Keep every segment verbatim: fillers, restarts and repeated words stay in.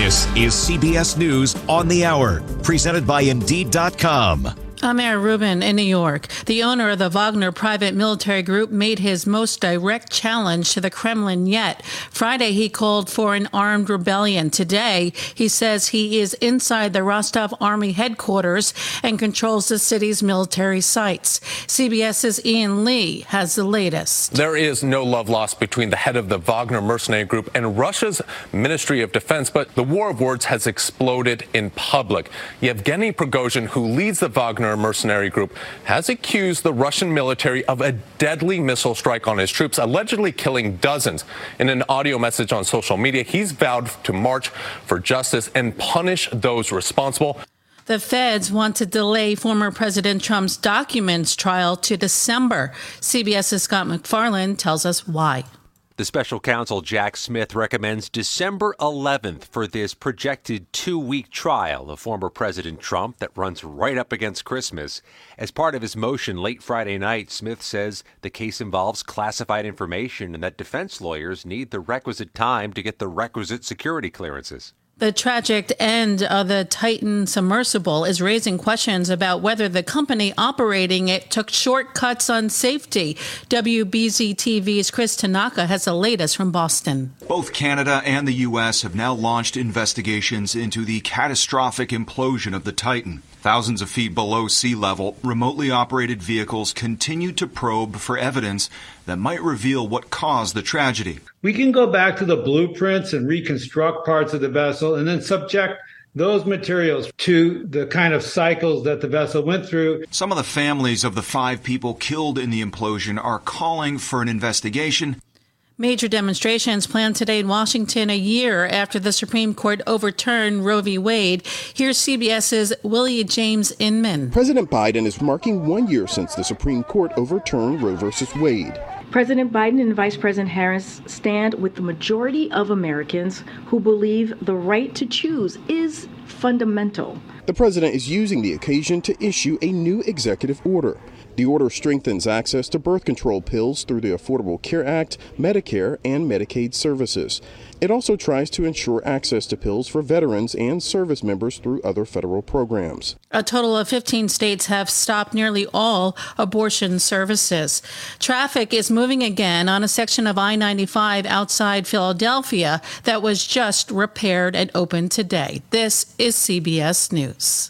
This is C B S News on the Hour, presented by Indeed dot com. I'm Mayor Rubin in New York. The owner of the Wagner private military group made his most direct challenge to the Kremlin yet. Friday, he called for an armed rebellion. Today, he says he is inside the Rostov Army headquarters and controls the city's military sites. CBS's Ian Lee has the latest. There is no love lost between the head of the Wagner mercenary group and Russia's Ministry of Defense, but the war of words has exploded in public. Yevgeny Prigozhin, who leads the Wagner mercenary group, has accused the Russian military of a deadly missile strike on his troops, allegedly killing dozens. In an audio message on social media, he's vowed to march for justice and punish those responsible. The feds want to delay former President Trump's documents trial to December. CBS's Scott MacFarlane tells us why. The special counsel Jack Smith recommends December eleventh for this projected two-week trial of former President Trump that runs right up against Christmas. As part of his motion late Friday night, Smith says the case involves classified information and that defense lawyers need the requisite time to get the requisite security clearances. The tragic end of the Titan submersible is raising questions about whether the company operating it took shortcuts on safety. W B Z T V's Chris Tanaka has the latest from Boston. Both Canada and the U S have now launched investigations into the catastrophic implosion of the Titan. Thousands of feet below sea level, remotely operated vehicles continue to probe for evidence that might reveal what caused the tragedy. We can go back to the blueprints and reconstruct parts of the vessel and then subject those materials to the kind of cycles that the vessel went through. Some of the families of the five people killed in the implosion are calling for an investigation. Major demonstrations planned today in Washington a year after the Supreme Court overturned Roe v. Wade. Here's CBS's Willie James Inman. President Biden is marking one year since the Supreme Court overturned Roe v. Wade. President Biden and Vice President Harris stand with the majority of Americans who believe the right to choose is fundamental. The president is using the occasion to issue a new executive order. The order strengthens access to birth control pills through the Affordable Care Act, Medicare, and Medicaid services. It also tries to ensure access to pills for veterans and service members through other federal programs. A total of fifteen states have stopped nearly all abortion services. Traffic is moving again on a section of I ninety-five outside Philadelphia that was just repaired and opened today. This is C B S News.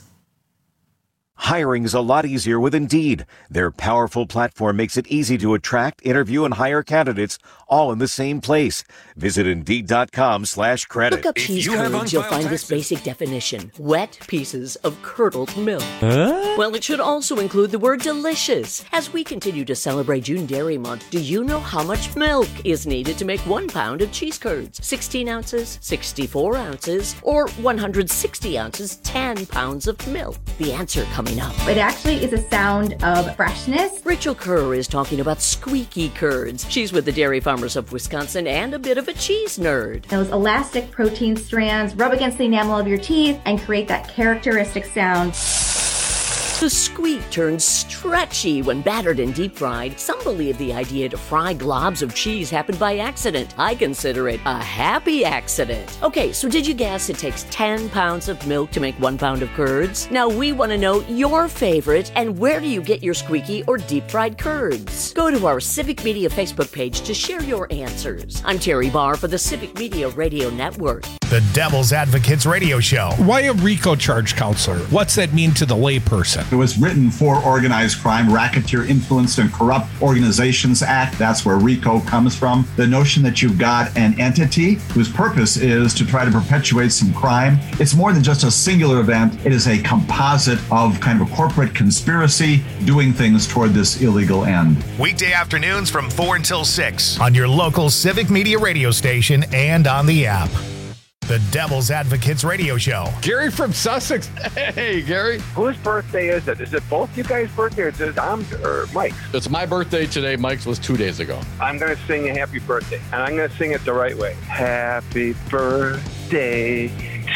Hiring's a lot easier with Indeed. Their powerful platform makes it easy to attract, interview, and hire candidates all in the same place. Visit Indeed.com slash credit. Look up cheese curds, you'll find this basic definition. Wet pieces of curdled milk. Huh? Well, it should also include the word delicious. As we continue to celebrate June Dairy Month, do you know how much milk is needed to make one pound of cheese curds? sixteen ounces, sixty-four ounces, or one hundred sixty ounces, ten pounds of milk? The answer coming up. It actually is a sound of freshness. Rachel Kerr is talking about squeaky curds. She's with the Dairy Farmers of Wisconsin and a bit of a cheese nerd. Those elastic protein strands rub against the enamel of your teeth and create that characteristic sound. The squeak turns stretchy when battered and deep fried. Some believe the idea to fry globs of cheese happened by accident. I consider it a happy accident. Okay, so did you guess it takes ten pounds of milk to make one pound of curds? Now we want to know your favorite and where do you get your squeaky or deep fried curds? Go to our Civic Media Facebook page to share your answers. I'm Terry Barr for the Civic Media Radio Network. The Devil's Advocates Radio Show. Why a RICO charge counselor? What's that mean to the layperson? It was written for Organized Crime, Racketeer, Influenced, and Corrupt Organizations Act. That's where RICO comes from. The notion that you've got an entity whose purpose is to try to perpetuate some crime. It's more than just a singular event. It is a composite of kind of a corporate conspiracy doing things toward this illegal end. Weekday afternoons from four until six on your local Civic Media radio station and on the app. The Devil's Advocates Radio Show. Gary from Sussex. Hey, Gary. Whose birthday is it? Is it both you guys' birthday or is it Dom's or Mike's? It's my birthday today. Mike's was two days ago. I'm going to sing a happy birthday, and I'm going to sing it the right way. Happy birthday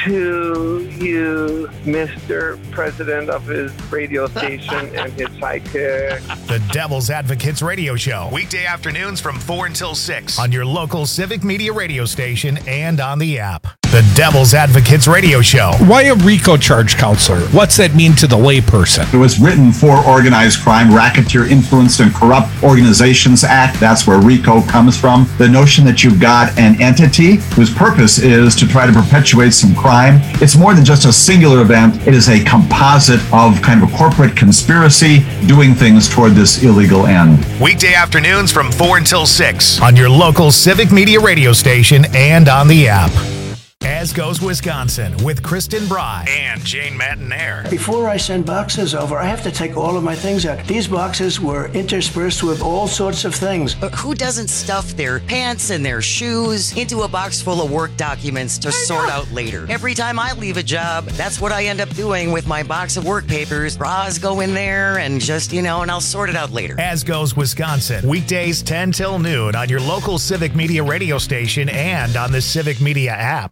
to you, Mister President of his radio station and his sidekick. The Devil's Advocates Radio Show. Weekday afternoons from four until six on your local Civic Media radio station and on the app. The Devil's Advocates Radio Show. Why a RICO charge, counselor? What's that mean to the layperson? It was written for Organized Crime, Racketeer Influenced and Corrupt Organizations Act. That's where RICO comes from. The notion that you've got an entity whose purpose is to try to perpetuate some crime. It's more than just a singular event. It is a composite of kind of a corporate conspiracy doing things toward this illegal end. Weekday afternoons from four until six on your local Civic Media radio station and on the app. As Goes Wisconsin with Kristen Bry and Jane Matinaire. Before I send boxes over, I have to take all of my things out. These boxes were interspersed with all sorts of things. But who doesn't stuff their pants and their shoes into a box full of work documents to sort out later? Every time I leave a job, that's what I end up doing with my box of work papers. Bras go in there and just, you know, and I'll sort it out later. As Goes Wisconsin, weekdays ten till noon on your local Civic Media radio station and on the Civic Media app.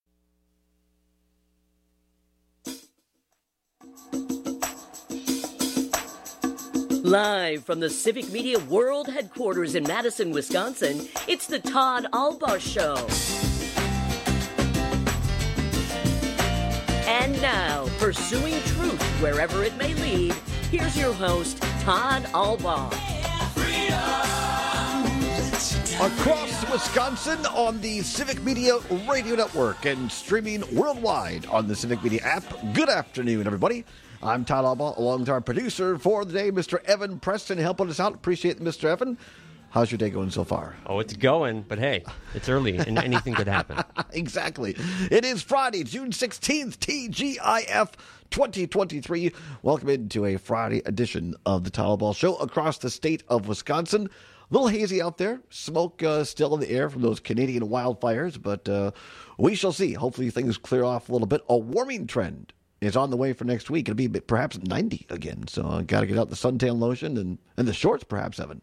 Live from the Civic Media World Headquarters in Madison, Wisconsin, it's the Todd Albaugh Show. And now, pursuing truth wherever it may lead, here's your host, Todd Albaugh. Across Wisconsin on the Civic Media Radio Network and streaming worldwide on the Civic Media app. Good afternoon, everybody. I'm Todd Albaugh, along with our producer for the day, Mister Evan Preston, helping us out. Appreciate it, Mister Evan. How's your day going so far? Oh, it's going, but hey, it's early and anything could happen. Exactly. It is Friday, June sixteenth, T G I F twenty twenty-three. Welcome into a Friday edition of the Todd Albaugh Show across the state of Wisconsin. A little hazy out there. Smoke uh, still in the air from those Canadian wildfires, but uh, we shall see. Hopefully things clear off a little bit. A warming trend is on the way for next week. It'll be perhaps ninety again, so I got to get out the suntan lotion and, and the shorts, perhaps, Evan.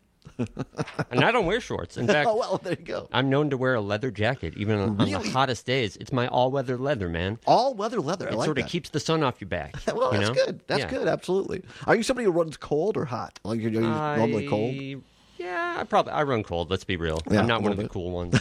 And I don't wear shorts. In fact, oh, well, there you go. I'm known to wear a leather jacket, even on, really? on the hottest days. It's my all-weather leather, man. All-weather leather, I it like sort that. of keeps the sun off your back. Well, you that's know? good. That's yeah. good, absolutely. Are you somebody who runs cold or hot? Like you're I... normally cold? Yeah, I probably I run cold. Let's be real. Yeah, I'm not one of bit. the cool ones.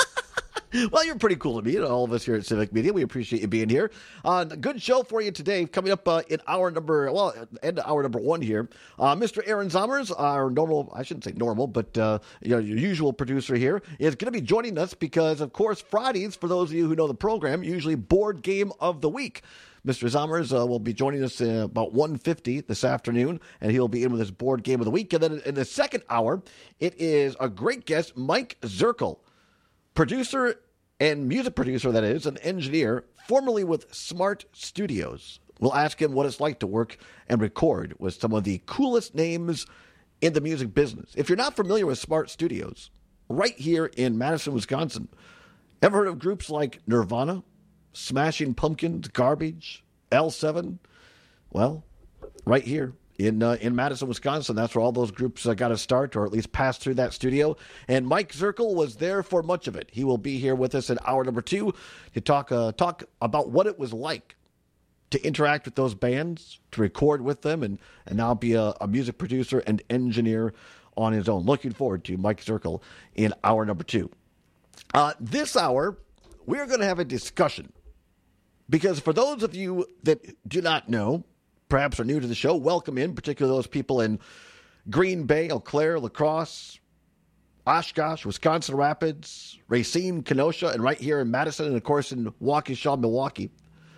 Well, you're pretty cool to me and all of us here at Civic Media. We appreciate you being here. Uh, good show for you today. Coming up uh, in hour number, well, end of hour number one here. Uh, Mister Aaron Zommers, our normal, I shouldn't say normal, but uh, you know, your usual producer here, is going to be joining us because, of course, Fridays, for those of you who know the program, usually Board Game of the Week. Mister Zommers uh, will be joining us uh, about one fifty this afternoon, and he'll be in with his Board Game of the Week. And then in the second hour, it is a great guest, Mike Zirkle, producer and music producer, that is, an engineer, formerly with Smart Studios. We'll ask him what it's like to work and record with some of the coolest names in the music business. If you're not familiar with Smart Studios, right here in Madison, Wisconsin, ever heard of groups like Nirvana, Smashing Pumpkins, Garbage, L seven? Well, right here in uh, in Madison, Wisconsin, that's where all those groups uh, got to start, or at least pass through that studio. And Mike Zirkle was there for much of it. He will be here with us in hour number two to talk uh, talk about what it was like to interact with those bands, to record with them, and, and now be a, a music producer and engineer on his own. Looking forward to Mike Zirkle in hour number two. Uh, this hour, we're going to have a discussion. Because for those of you that do not know, perhaps are new to the show, welcome in, particularly those people in Green Bay, Eau Claire, La Crosse, Oshkosh, Wisconsin Rapids, Racine, Kenosha, and right here in Madison, and of course in Waukesha, Milwaukee.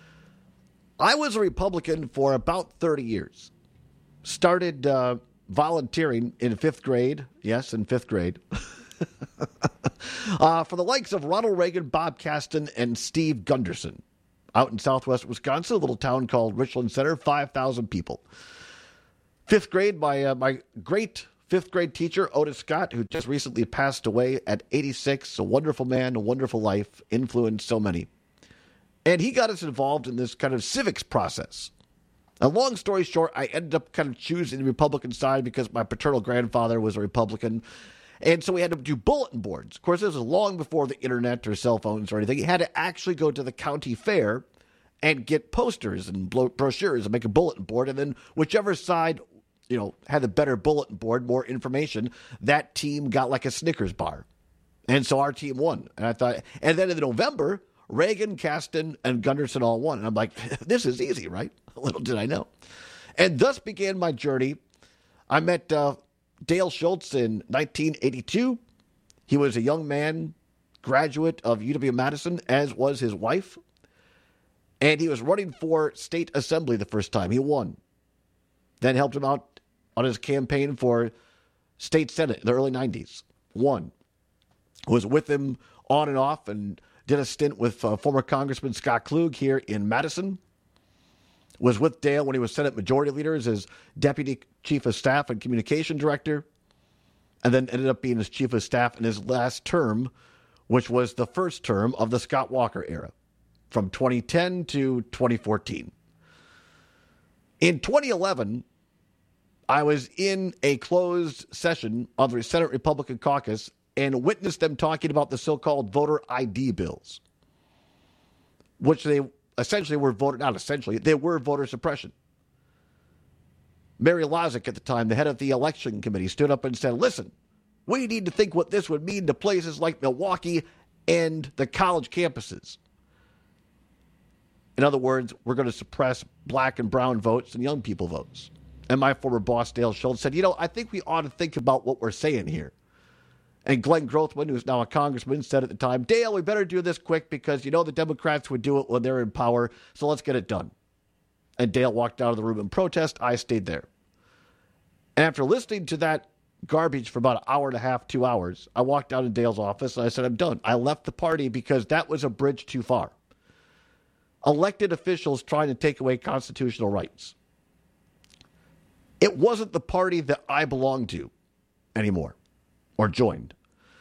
I was a Republican for about thirty years. Started uh, volunteering in fifth grade. Yes, in fifth grade. uh, for the likes of Ronald Reagan, Bob Kasten, and Steve Gunderson. Out in southwest Wisconsin, a little town called Richland Center, five thousand people. Fifth grade, my, uh, my great fifth grade teacher, Otis Scott, who just recently passed away at eighty-six, a wonderful man, a wonderful life, influenced so many. And he got us involved in this kind of civics process. A long story short, I ended up kind of choosing the Republican side because my paternal grandfather was a Republican. And so we had to do bulletin boards. Of course, this was long before the internet or cell phones or anything. You had to actually go to the county fair and get posters and brochures and make a bulletin board. And then whichever side, you know, had the better bulletin board, more information, that team got like a Snickers bar. And so our team won. And I thought, and then in November, Reagan, Kasten, and Gunderson all won. And I'm like, this is easy, right? Little did I know. And thus began my journey. I met uh, Dale Schultz in nineteen eighty-two. He was a young man, graduate of U W-Madison, as was his wife. And he was running for state assembly the first time. He won. Then helped him out on his campaign for state senate in the early nineties. Won. Was with him on and off and did a stint with uh, former Congressman Scott Klug here in Madison. Was with Dale when he was Senate Majority Leader as his Deputy Chief of Staff and Communication Director. And then ended up being his Chief of Staff in his last term, which was the first term of the Scott Walker era, from twenty ten to twenty fourteen. In twenty eleven, I was in a closed session of the Senate Republican caucus and witnessed them talking about the so-called voter I D bills, which they essentially were voter, not essentially, they were voter suppression. Mary Lozick at the time, the head of the election committee, stood up and said, listen, we need to think what this would mean to places like Milwaukee and the college campuses. In other words, we're going to suppress black and brown votes and young people votes. And my former boss, Dale Schultz, said, you know, I think we ought to think about what we're saying here. And Glenn Grothman, who's now a congressman, said at the time, Dale, we better do this quick because, you know, the Democrats would do it when they're in power, so let's get it done. And Dale walked out of the room in protest. I stayed there. And after listening to that garbage for about an hour and a half, two hours, I walked out in Dale's office and I said, I'm done. I left the party because that was a bridge too far. Elected officials trying to take away constitutional rights. It wasn't the party that I belonged to anymore or joined.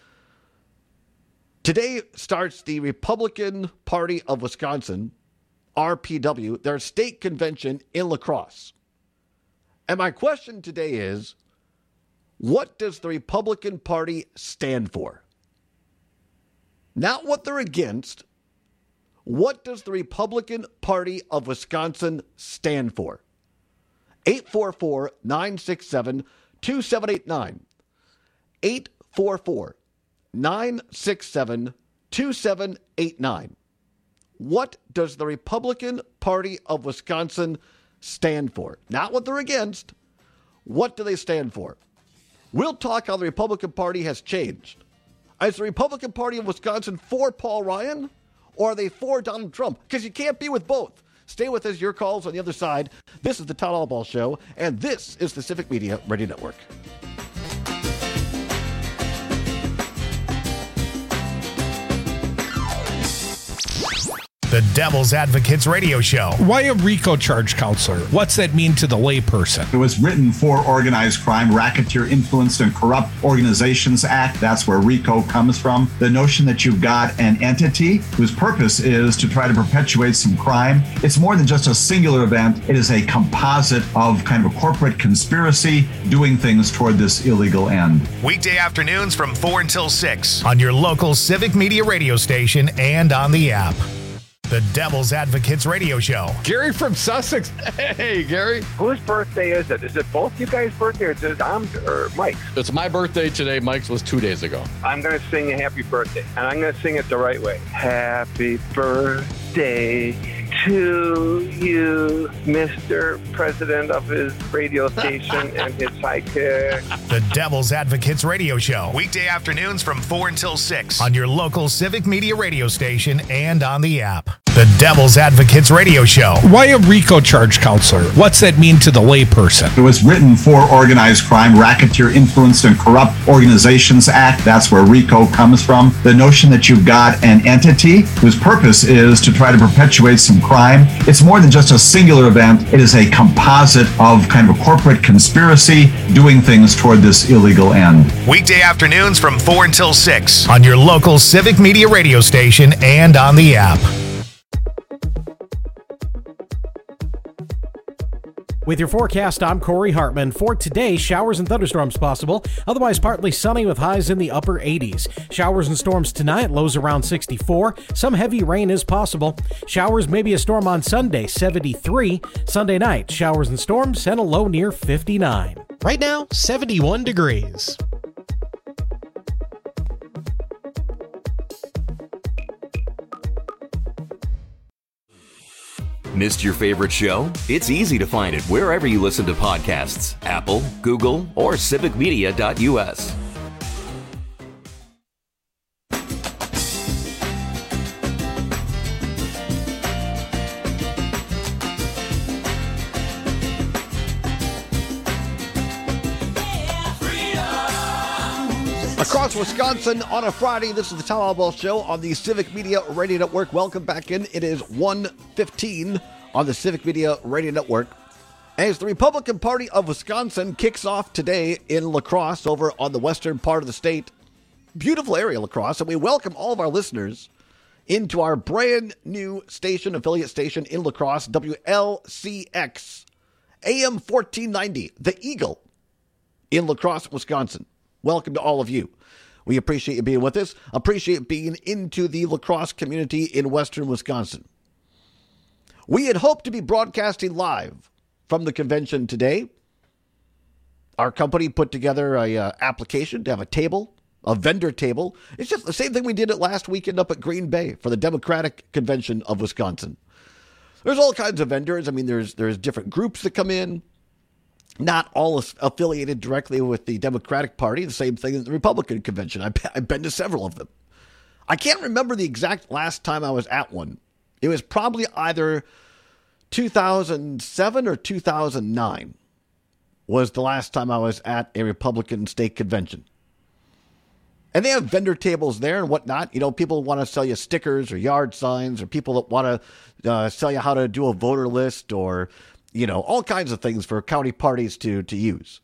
Today starts the Republican Party of Wisconsin, R P W, their state convention in La Crosse. And my question today is, what does the Republican Party stand for? Not what they're against. What does the Republican Party of Wisconsin stand for? eight four four, nine six seven, two seven eight nine. eight four four, nine six seven, two seven eight nine. What does the Republican Party of Wisconsin stand for? Not what they're against. What do they stand for? We'll talk how the Republican Party has changed. Is the Republican Party of Wisconsin for Paul Ryan, or are they for Donald Trump? Because you can't be with both. Stay with us. Your calls on the other side. This is the Todd Albaugh Show, and this is the Civic Media Radio Network. The Devil's Advocates Radio Show. Why a RICO charge, counselor? What's that mean to the layperson? It was written for Organized Crime, Racketeer Influenced and Corrupt Organizations Act. That's where RICO comes from. The notion that you've got an entity whose purpose is to try to perpetuate some crime. It's more than just a singular event. It is a composite of kind of a corporate conspiracy doing things toward this illegal end. Weekday afternoons from four until six on your local Civic Media radio station and on the app. The Devil's Advocates Radio Show. Gary from Sussex. Hey, Gary. Whose birthday is it? Is it both you guys' birthday or is it Dom's or Mike's? It's my birthday today. Mike's was two days ago. I'm going to sing a happy birthday, and I'm going to sing it the right way. Happy birthday to you, Mister President of his radio station and his sidekick. The Devil's Advocates Radio Show. Weekday afternoons from four until six on your local Civic Media radio station and on the app. The Devil's Advocates Radio Show. Why a RICO charge, counselor? What's that mean to the layperson? It was written for Organized Crime, Racketeer Influenced and Corrupt Organizations Act. That's where RICO comes from. The notion that you've got an entity whose purpose is to try to perpetuate some crime. It's more than just a singular event. It is a composite of kind of a corporate conspiracy doing things toward this illegal end. Weekday afternoons from four until six on your local Civic Media radio station and on the app. With your forecast, I'm Corey Hartman. For today, showers and thunderstorms possible. Otherwise, partly sunny with highs in the upper eighties. Showers and storms tonight, lows around sixty-four. Some heavy rain is possible. Showers, maybe a storm on Sunday, seventy-three. Sunday night, showers and storms, and a low near fifty-nine. Right now, seventy-one degrees. Missed your favorite show? It's easy to find it wherever you listen to podcasts. Apple, Google, or civic media dot U S. Across Wisconsin on a Friday, this is the Tom Alwell Show on the Civic Media Radio Network. Welcome back in. It is one fifteen on the Civic Media Radio Network. As the Republican Party of Wisconsin kicks off today in La Crosse over on the western part of the state. Beautiful area, La Crosse, and we welcome all of our listeners into our brand new station, affiliate station in La Crosse, W L C X, A M fourteen ninety, The Eagle in La Crosse, Wisconsin. Welcome to all of you. We appreciate you being with us. Appreciate being into the La Crosse community in western Wisconsin. We had hoped to be broadcasting live from the convention today. Our company put together a uh, application to have a table, a vendor table. It's just the same thing we did it last weekend up at Green Bay for the Democratic Convention of Wisconsin. There's all kinds of vendors. I mean, there's there's different groups that come in. Not all affiliated directly with the Democratic Party. The same thing as the Republican convention. I've, I've been to several of them. I can't remember the exact last time I was at one. It was probably either two thousand seven or two thousand nine was the last time I was at a Republican state convention. And they have vendor tables there and whatnot. You know, people want to sell you stickers or yard signs, or people that want to uh, sell you how to do a voter list, or you know, all kinds of things for county parties to, to use.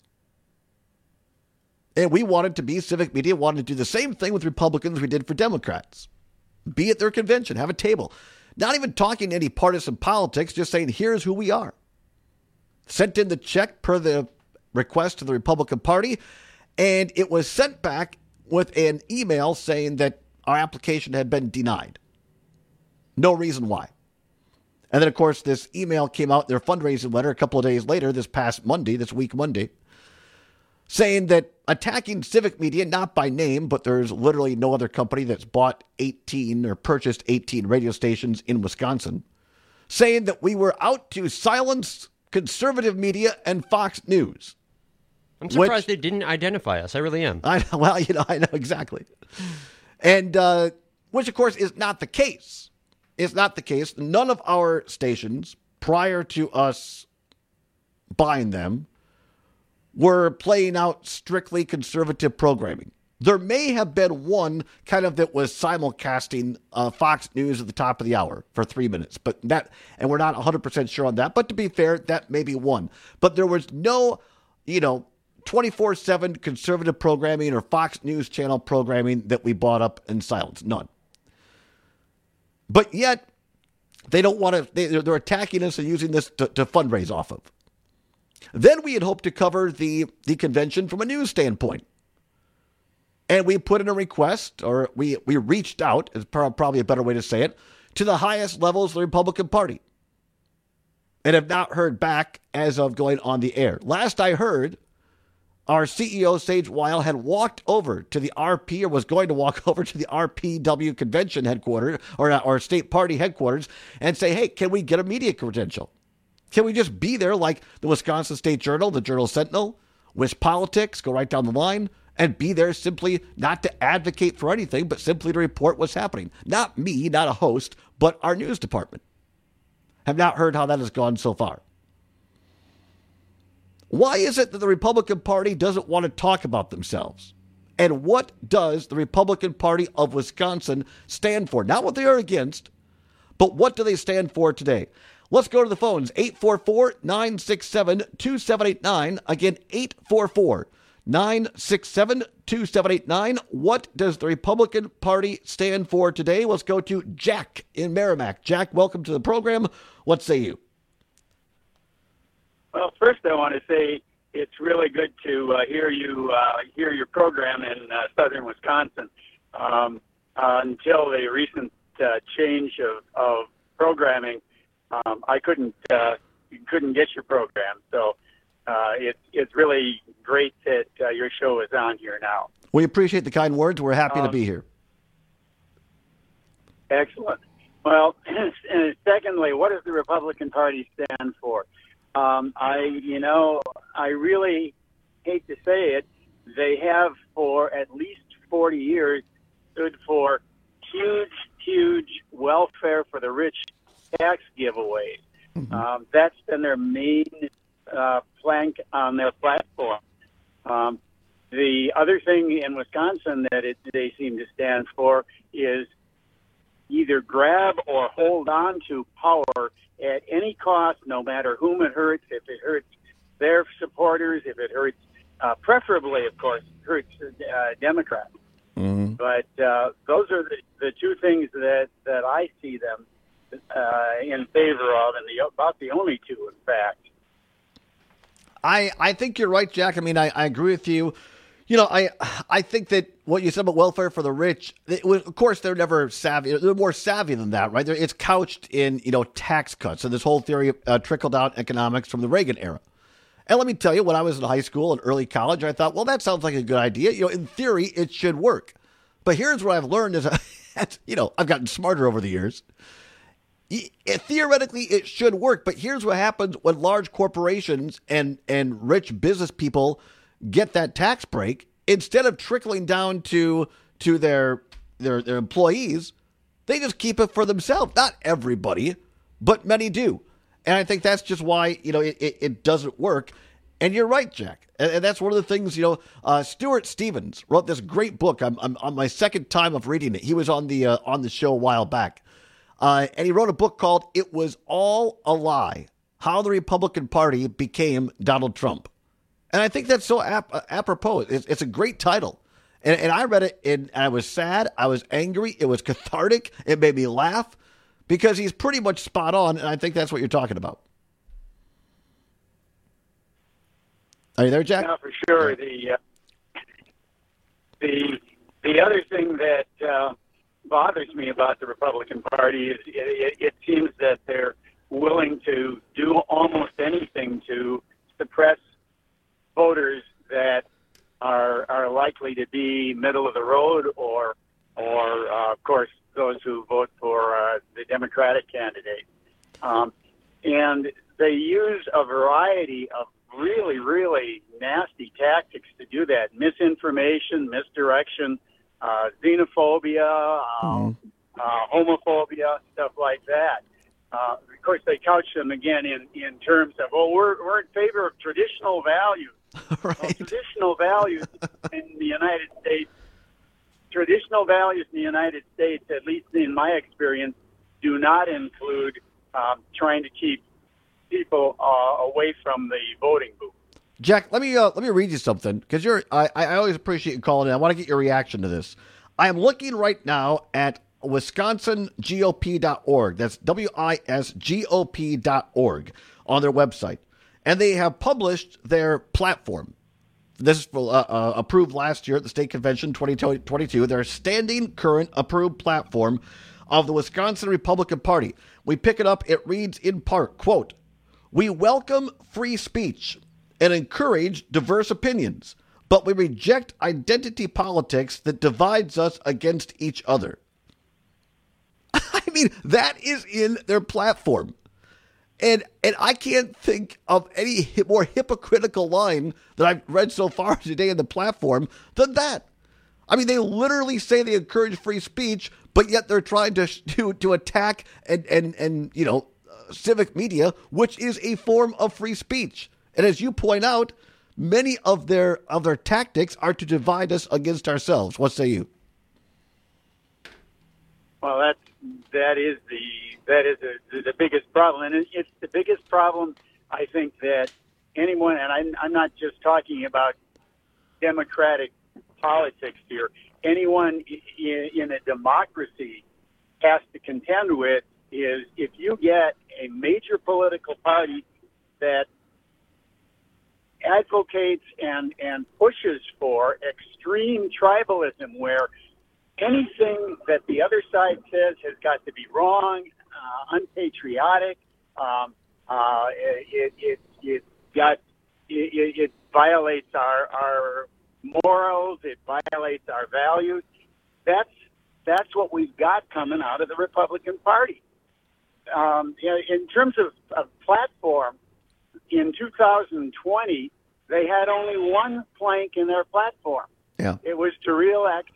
And we wanted to be, Civic Media wanted to do the same thing with Republicans we did for Democrats. Be at their convention, have a table. Not even talking any partisan politics, just saying, here's who we are. Sent in the check per the request to the Republican Party, and it was sent back with an email saying that our application had been denied. No reason why. And then, of course, this email came out, their fundraising letter, a couple of days later, this past Monday, this week Monday, saying that attacking Civic Media, not by name, but there's literally no other company that's bought eighteen or purchased eighteen radio stations in Wisconsin, saying that we were out to silence conservative media and Fox News. I'm surprised which, they didn't identify us. I really am. I know, well, you know, I know exactly. And uh, which, of course, is not the case. It's not the case. None of our stations, prior to us buying them, were playing out strictly conservative programming. There may have been one kind of that was simulcasting uh, Fox News at the top of the hour for three minutes, but that, and we're not one hundred percent sure on that. But to be fair, that may be one. But there was no, you know, twenty-four seven conservative programming or Fox News channel programming that we bought up in silence. None. But yet, they don't want to, they, they're attacking us and using this to, to fundraise off of. Then we had hoped to cover the, the convention from a news standpoint. And we put in a request, or we, we reached out, is probably a better way to say it, to the highest levels of the Republican Party. And have not heard back as of going on the air. Last I heard, our C E O, Sage Weil, had walked over to the R P, or was going to walk over to the R P W convention headquarters, or our state party headquarters, and say, hey, can we get a media credential? Can we just be there like the Wisconsin State Journal, the Journal Sentinel, WisPolitics, go right down the line, and be there simply not to advocate for anything, but simply to report what's happening? Not me, not a host, but our news department. Have not heard how that has gone so far. Why is it that the Republican Party doesn't want to talk about themselves? And what does the Republican Party of Wisconsin stand for? Not what they are against, but what do they stand for today? Let's go to the phones. eight four four, nine six seven, two seven eight nine. Again, eight four four, nine six seven, two seven eight nine. What does the Republican Party stand for today? Let's go to Jack in Merrimack. Jack, welcome to the program. What say you? Well, first I want to say it's really good to uh, hear you uh, hear your program in uh, southern Wisconsin. Um, uh, until the recent uh, change of, of programming, um, I couldn't uh, couldn't get your program. So uh, it's it's really great that uh, your show is on here now. We appreciate the kind words. We're happy um, to be here. Excellent. Well, and secondly, what does the Republican Party stand for? Um, I, you know, I really hate to say it, they have for at least forty years stood for huge, huge welfare for the rich tax giveaways. Mm-hmm. Um, that's been their main uh, plank on their platform. Um, the other thing in Wisconsin that it, they seem to stand for is either grab or hold on to power at any cost, no matter whom it hurts. If it hurts their supporters, if it hurts, uh, preferably, of course, hurts uh, Democrats. Mm-hmm. But uh, those are the, the two things that, that I see them uh, in favor of, and the, about the only two, in fact. I, I think you're right, Jack. I mean, I, I agree with you. You know, I I think that what you said about welfare for the rich, it was, of course, they're never savvy. They're more savvy than that, right? They're, it's couched in, you know, tax cuts and this whole theory of uh, trickle-down economics from the Reagan era. And let me tell you, when I was in high school and early college, I thought, well, that sounds like a good idea. You know, in theory, it should work. But here's what I've learned is, you know, I've gotten smarter over the years. Theoretically, it should work. But here's what happens when large corporations and, and rich business people get that tax break. Instead of trickling down to to their their their employees, they just keep it for themselves. Not everybody, but many do. And I think that's just why, you know, it, it, it doesn't work. And you're right, Jack. And, and that's one of the things, you know, uh, Stuart Stevens wrote this great book. I'm, I'm on my second time of reading it. He was on the uh, on the show a while back. Uh, and he wrote a book called It Was All a Lie, How the Republican Party Became Donald Trump. And I think that's so ap- apropos. It's, it's a great title. And, and I read it, and I was sad. I was angry. It was cathartic. It made me laugh because he's pretty much spot on, and I think that's what you're talking about. Are you there, Jack? Yeah, for sure. The uh, the the other thing that uh, bothers me about the Republican Party is it, it seems that they're willing to do almost anything to suppress voters that are are likely to be middle of the road, or or uh, of course those who vote for uh, the Democratic candidate, um, and they use a variety of really really nasty tactics to do that: misinformation, misdirection, uh, xenophobia, um, mm-hmm. uh, homophobia, stuff like that. Uh, of course, they couch them again in, in terms of, oh, we're we're in favor of traditional values. Right. Well, traditional values in the United States, traditional values in the United States, at least in my experience, do not include um, trying to keep people uh, away from the voting booth. Jack, let me uh, let me read you something, because you're I, I always appreciate you calling in. I want to get your reaction to this. I am looking right now at wisconsin G O P dot org. That's W I S G O P dot org on their website. And they have published their platform. This is uh, uh, approved last year at the state convention twenty twenty-two. Their standing current approved platform of the Wisconsin Republican Party. We pick it up. It reads in part, quote, "We welcome free speech and encourage diverse opinions, but we reject identity politics that divides us against each other." I mean, that is in their platform. And and I can't think of any more hypocritical line that I've read so far today in the platform than that. I mean, they literally say they encourage free speech, but yet they're trying to to, to attack and, and, and you know, uh, civic media, which is a form of free speech. And as you point out, many of their of their tactics are to divide us against ourselves. What say you? Well, that's that is the that is the, the biggest problem, and it's the biggest problem. I think that anyone, and I'm, I'm not just talking about democratic politics here. Anyone in, in a democracy has to contend with is if you get a major political party that advocates and and pushes for extreme tribalism, where anything that the other side says has got to be wrong, uh, unpatriotic. Um, uh, it, it, it got it, it violates our our morals. It violates our values. That's that's what we've got coming out of the Republican Party. Um, you know, in terms of, of platform, in two thousand twenty, they had only one plank in their platform. Yeah. It was to reelect,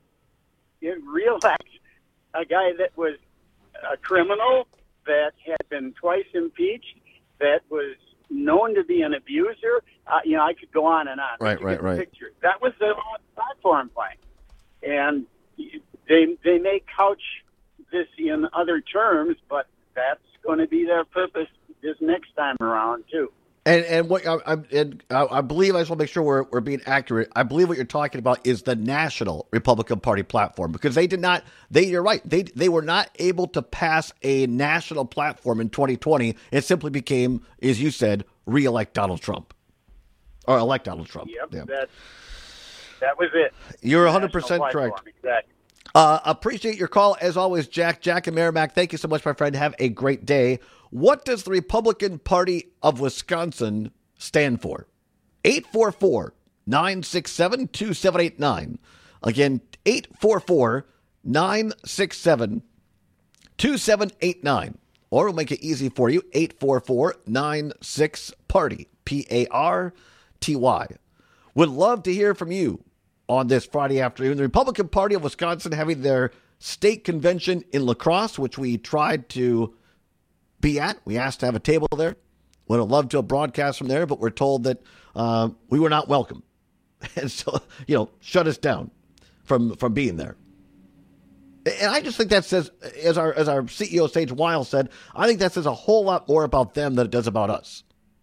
reelect a guy that was a criminal, that had been twice impeached, that was known to be an abuser. Uh, you know, I could go on and on. Right, right, right. Picture. That was their platform plank. And they they may couch this in other terms, but that's going to be their purpose this next time around, too. And and what I, I, and I believe, I just want to make sure we're, we're being accurate. I believe what you're talking about is the national Republican Party platform, because they did not, they, you're right, they they were not able to pass a national platform in twenty twenty. It simply became, as you said, re-elect Donald Trump. Or elect Donald Trump. Yep, yeah. that, that was it. You're one hundred percent correct. Exactly. Uh, appreciate your call, as always, Jack. Jack and Merrimack, thank you so much, my friend. Have a great day. What does the Republican Party of Wisconsin stand for? eight four four, nine six seven, two seven eight nine. Again, eight four four, nine six seven, two seven eight nine. Or we'll make it easy for you, eight four four, nine six, party, P A R T Y. Would love to hear from you on this Friday afternoon. The Republican Party of Wisconsin having their state convention in La Crosse, which we tried to be at. We asked to have a table there. Would have loved to have broadcast from there, but we're told that uh, we were not welcome. And so, you know, shut us down from, from being there. And I just think that says, as our as our C E O, Sage Wiles, said, I think that says a whole lot more about them than it does about us.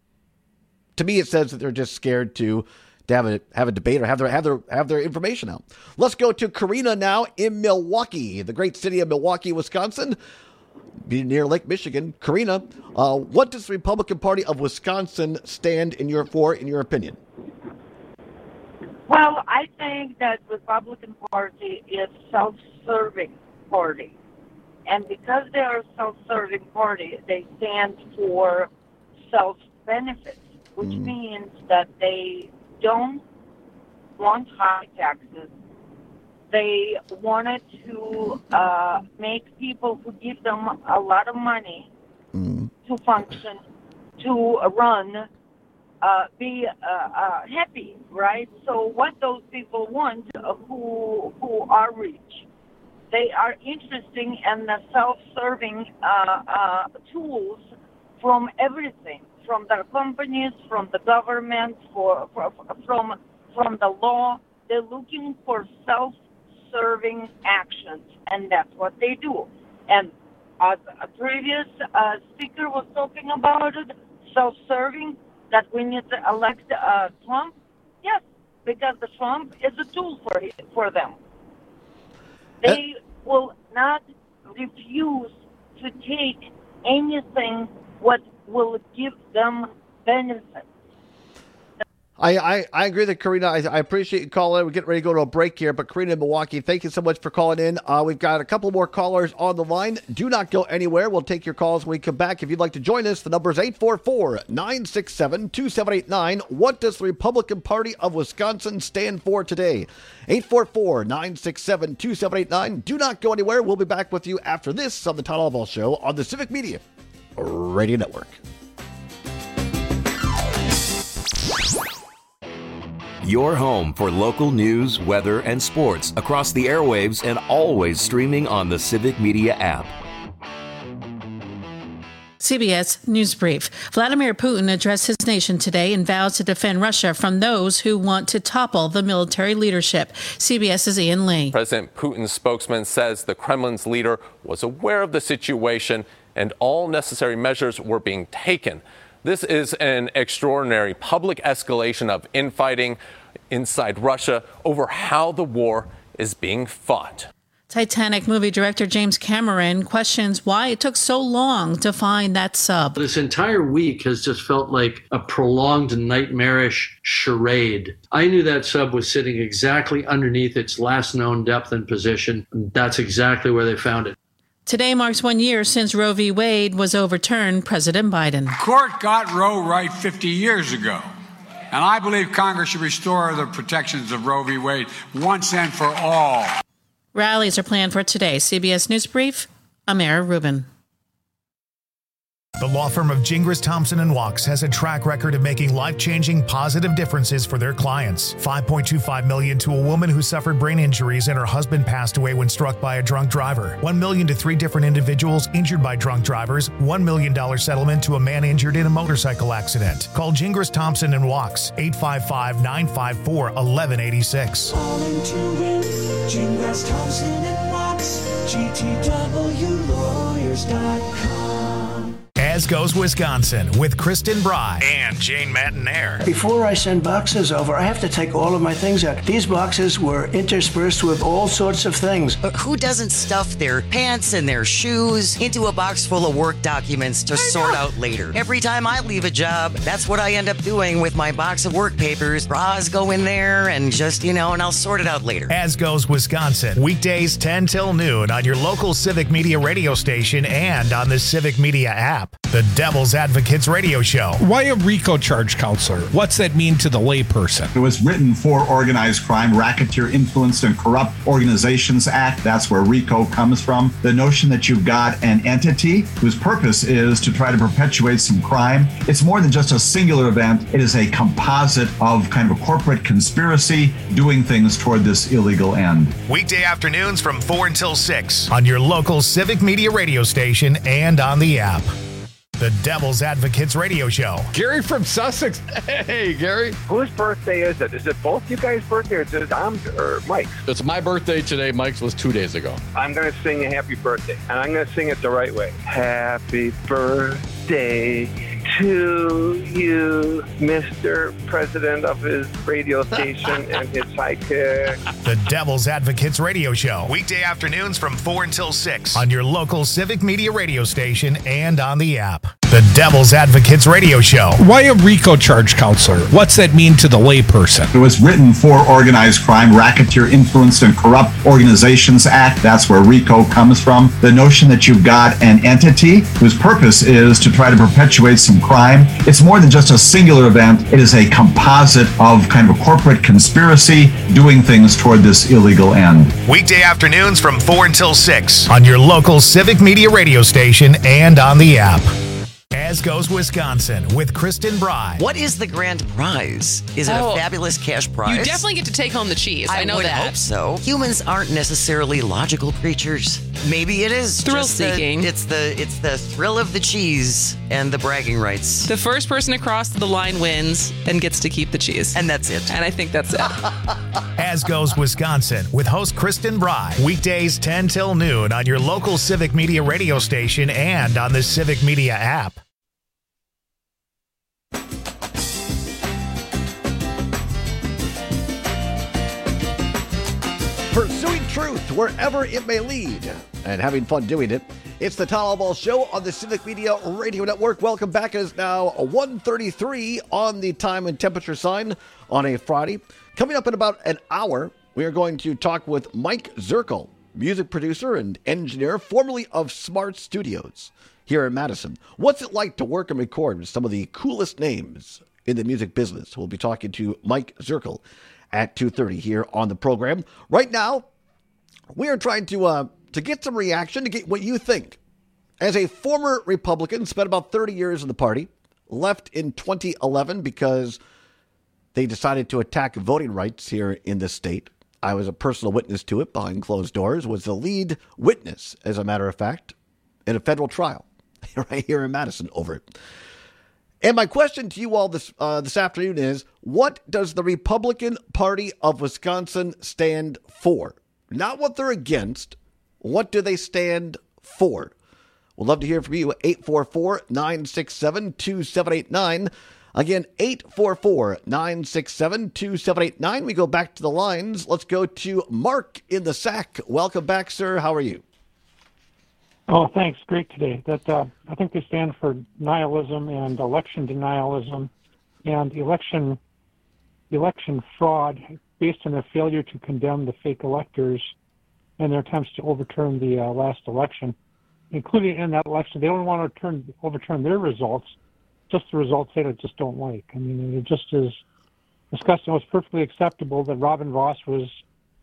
To me, it says that they're just scared to to have a have a debate or have their have their have their information out. Let's go to Karina now in Milwaukee, the great city of Milwaukee, Wisconsin, near Lake Michigan. Karina, uh, what does the Republican Party of Wisconsin stand in your for, in your opinion? Well, I think that Republican Party is self-serving party, and because they are a self-serving party, they stand for self-benefits, which mm. means that they don't want high taxes. They wanted to uh, make people who give them a lot of money mm. to function, to run, uh, be uh, uh, happy, right? So what those people want, uh, who who are rich, they are interested in the self-serving uh, uh, tools from everything. From the companies, from the government, for, for, from from the law. They're looking for self-serving actions, and that's what they do. And as a previous uh, speaker was talking about it, self-serving, that we need to elect uh, Trump. Yes, because the Trump is a tool for for them. They will not refuse to take anything what will give them benefits. I, I, I agree with Karina. I, I appreciate you calling. We're getting ready to go to a break here, but Karina in Milwaukee, thank you so much for calling in. Uh, we've got a couple more callers on the line. Do not go anywhere. We'll take your calls when we come back. If you'd like to join us, the number is eight four four, nine six seven, two seven eight nine. What does the Republican Party of Wisconsin stand for today? eight four four, nine six seven, two seven eight nine. Do not go anywhere. We'll be back with you after this on the Todd Alval Show on the Civic Media Radio Network. Your home for local news, weather, and sports across the airwaves and always streaming on the Civic Media app. C B S News Brief. Vladimir Putin addressed his nation today and vows to defend Russia from those who want to topple the military leadership. CBS's Ian Lee. President Putin's spokesman says the Kremlin's leader was aware of the situation and all necessary measures were being taken. This is an extraordinary public escalation of infighting inside Russia over how the war is being fought. Titanic movie director James Cameron questions why it took so long to find that sub. This entire week has just felt like a prolonged nightmarish charade. I knew that sub was sitting exactly underneath its last known depth and position. That's exactly where they found it. Today marks one year since Roe v. Wade was overturned. President Biden. The court got Roe right fifty years ago, and I believe Congress should restore the protections of Roe v. Wade once and for all. Rallies are planned for today. C B S News Brief, Amara Rubin. The law firm of Gingras, Thompson and Wachs has a track record of making life-changing positive differences for their clients. five point two five million dollars to a woman who suffered brain injuries and her husband passed away when struck by a drunk driver. one million dollars to three different individuals injured by drunk drivers. one million dollars settlement to a man injured in a motorcycle accident. Call Gingras, Thompson and Wachs, eight five five, nine five four, one one eight six. Calling to win, Gingras, Thompson and Wachs, G T W lawyers dot com. As Goes Wisconsin with Kristen Bry and Jane Matanair. Before I send boxes over, I have to take all of my things out. These boxes were interspersed with all sorts of things. But who doesn't stuff their pants and their shoes into a box full of work documents to sort out later? Every time I leave a job, that's what I end up doing with my box of work papers. Bras go in there and just, you know, and I'll sort it out later. As Goes Wisconsin, weekdays ten till noon on your local Civic Media radio station and on the Civic Media app. The Devil's Advocates Radio Show. Why a RICO charge, counselor? What's that mean to the layperson? It was written for Organized Crime, Racketeer Influenced and Corrupt Organizations Act. That's where RICO comes from. The notion that you've got an entity whose purpose is to try to perpetuate some crime. It's more than just a singular event. It is a composite of kind of a corporate conspiracy doing things toward this illegal end. Weekday afternoons from four until six on your local Civic Media radio station and on the app. The Devil's Advocates Radio Show. Gary from Sussex. Hey, Gary. Whose birthday is it? Is it both you guys' birthday or is it Dom's or Mike's? It's my birthday today. Mike's was two days ago. I'm going to sing a happy birthday, and I'm going to sing it the right way. Happy birthday to you, Mister President of his radio station and his sidekick. The Devil's Advocates Radio Show. Weekday afternoons from four until six on your local Civic Media radio station and on the app. The Devil's Advocates Radio Show. Why a RICO charge, counselor? What's that mean to the layperson? It was written for Organized Crime, Racketeer Influenced and Corrupt Organizations Act. That's where RICO comes from. The notion that you've got an entity whose purpose is to try to perpetuate some crime. It's more than just a singular event. It is a composite of kind of a corporate conspiracy doing things toward this illegal end. Weekday afternoons from four until six on your local Civic Media radio station and on the app. As Goes Wisconsin with Kristen Bry. What is the grand prize? Is it Oh, a fabulous cash prize? You definitely get to take home the cheese. I, I know would that. hope so. Humans aren't necessarily logical creatures. Maybe it is Thrill just the- seeking. it's the it's the thrill of the cheese and the bragging rights. The first person across the line wins and gets to keep the cheese. And that's it. And I think that's it. As Goes Wisconsin with host Kristen Bry. Weekdays ten till noon on your local Civic Media radio station and on the Civic Media app. Pursuing truth wherever it may lead and having fun doing it. It's the Town Ball Show on the Civic Media Radio Network. Welcome back. It is now one thirty-three on the time and temperature sign on a Friday. Coming up in about an hour, we are going to talk with Mike Zirkle, music producer and engineer, formerly of Smart Studios here in Madison. What's it like to work and record with some of the coolest names in the music business? We'll be talking to Mike Zirkle at two thirty here on the program. Right now, we are trying to uh, to get some reaction, to get what you think. As a former Republican, spent about thirty years in the party, left in twenty eleven because they decided to attack voting rights here in the state. I was a personal witness to it behind closed doors, was the lead witness, as a matter of fact, in a federal trial right here in Madison over it. And my question to you all this uh, this afternoon is, what does the Republican Party of Wisconsin stand for? Not what they're against. What do they stand for? We'd love to hear from you. eight four four, nine six seven, two seven eight nine. Again, eight four four, nine six seven, two seven eight nine. We go back to the lines. Let's go to Mark in the Sac. Welcome back, sir. How are you? Oh, thanks. Great today. That uh, I think they stand for nihilism and election denialism and election election fraud based on their failure to condemn the fake electors and their attempts to overturn the uh, last election, including in that election. They don't want to turn, overturn their results, just the results they just don't like. I mean, it just is disgusting. It was perfectly acceptable that Robin Voss was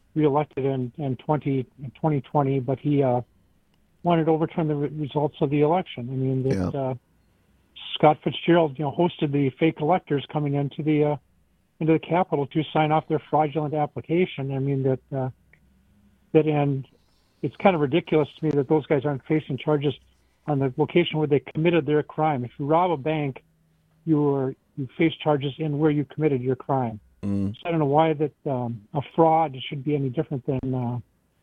reelected in, in, twenty, in twenty twenty, but he uh, wanted to overturn the re- results of the election. I mean, that, Yeah. uh, Scott Fitzgerald, you know, hosted the fake electors coming into the uh, into the Capitol to sign off their fraudulent application. I mean that uh, that and it's kind of ridiculous to me that those guys aren't facing charges on the location where they committed their crime. If you rob a bank, you are you face charges in where you committed your crime. Mm. So I don't know why that um, a fraud should be any different than uh,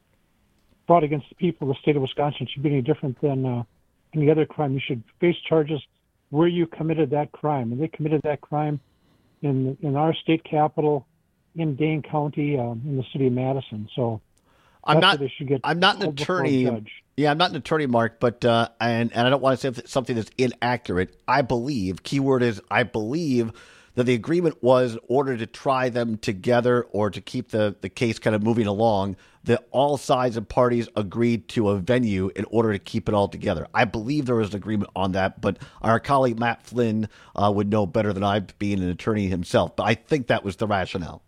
fraud against the people of the state of Wisconsin should be any different than uh, any other crime. You should face charges where you committed that crime, and they committed that crime in in our state capital, in Dane County, um, in the city of Madison. So I'm that's not. where they should get I'm not an held before a attorney. judge. Yeah, I'm not an attorney, Mark. But uh, and and I don't want to say something that's inaccurate. I believe. Keyword is I believe that the agreement was in order to try them together or to keep the the case kind of moving along. That all sides and parties agreed to a venue in order to keep it all together. I believe there was an agreement on that, but our colleague Matt Flynn uh, would know better than I, being an attorney himself. But I think that was the rationale.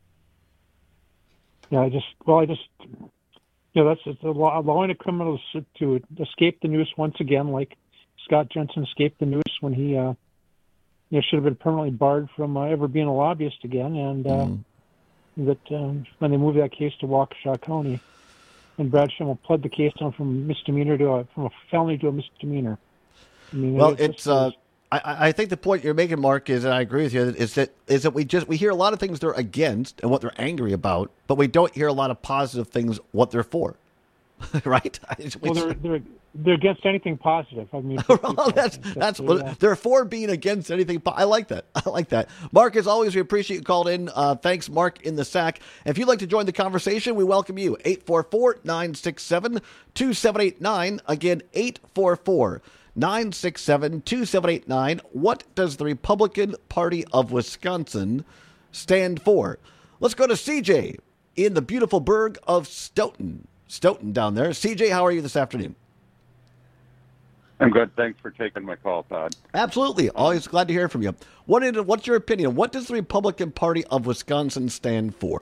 Yeah, I just well, I just you know that's it's allowing a criminal to, to escape the noose once again, like Scott Jensen escaped the noose when he uh, you know should have been permanently barred from uh, ever being a lobbyist again, and uh, Mm. that um, when they moved that case to Waukesha County, and Brad Schimmel pled the case down from misdemeanor to a from a felony to a misdemeanor. I mean, Well, it it's. just Uh, was- I, I think the point you're making, Mark, is, and I agree with you, is that is that we just we hear a lot of things they're against and what they're angry about, but we don't hear a lot of positive things what they're for, right? well, they're they're they're against anything positive. I mean, well, that's that's yeah. what they're for, being against anything. po- I like that. I like that. Mark, as always, we appreciate you called in. Uh, thanks, Mark, in the sack. If you'd like to join the conversation, we welcome you. eight four four, nine six seven, two seven eight nine. Again, eight four four, nine six seven, two seven eight nine. What does the Republican Party of Wisconsin stand for? Let's go to C J in the beautiful burg of Stoughton. Stoughton down there. C J, how are you this afternoon? I'm good. Thanks for taking my call, Todd. Absolutely. Always glad to hear from you. What is, what's your opinion? What does the Republican Party of Wisconsin stand for?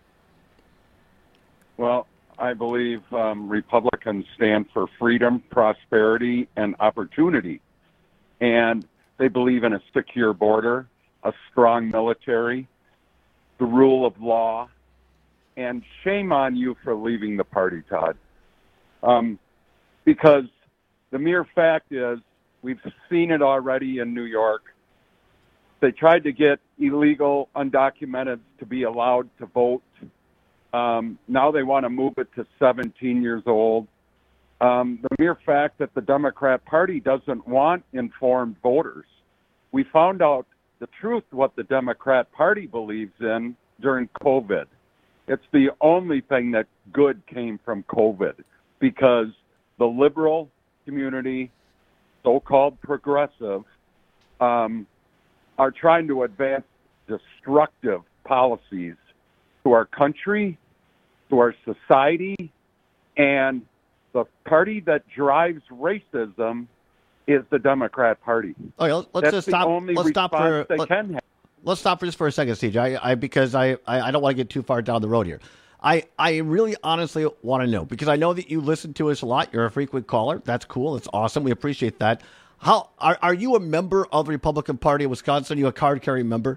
Well, I believe um, Republicans stand for freedom, prosperity, and opportunity. And they believe in a secure border, a strong military, the rule of law, and shame on you for leaving the party, Todd. Um, because the mere fact is, we've seen it already in New York. They tried to get illegal, undocumented to be allowed to vote. Um, now they want to move it to seventeen years old. Um, the mere fact that the Democrat Party doesn't want informed voters. We found out the truth, what the Democrat Party believes in during COVID. It's the only thing that good came from COVID, because the liberal community, so-called progressive, um, are trying to advance destructive policies to our country, to our society, and the party that drives racism is the Democrat Party. Okay, let's That's just the stop. only Let's stop for response they let, can have. Let's stop for just for a second, C J. I, I because I, I, I don't want to get too far down the road here. I, I really honestly want to know, because I know that you listen to us a lot. You're a frequent caller. That's cool. That's awesome. We appreciate that. How are are you a member of the Republican Party of Wisconsin? Are you a card carrying member?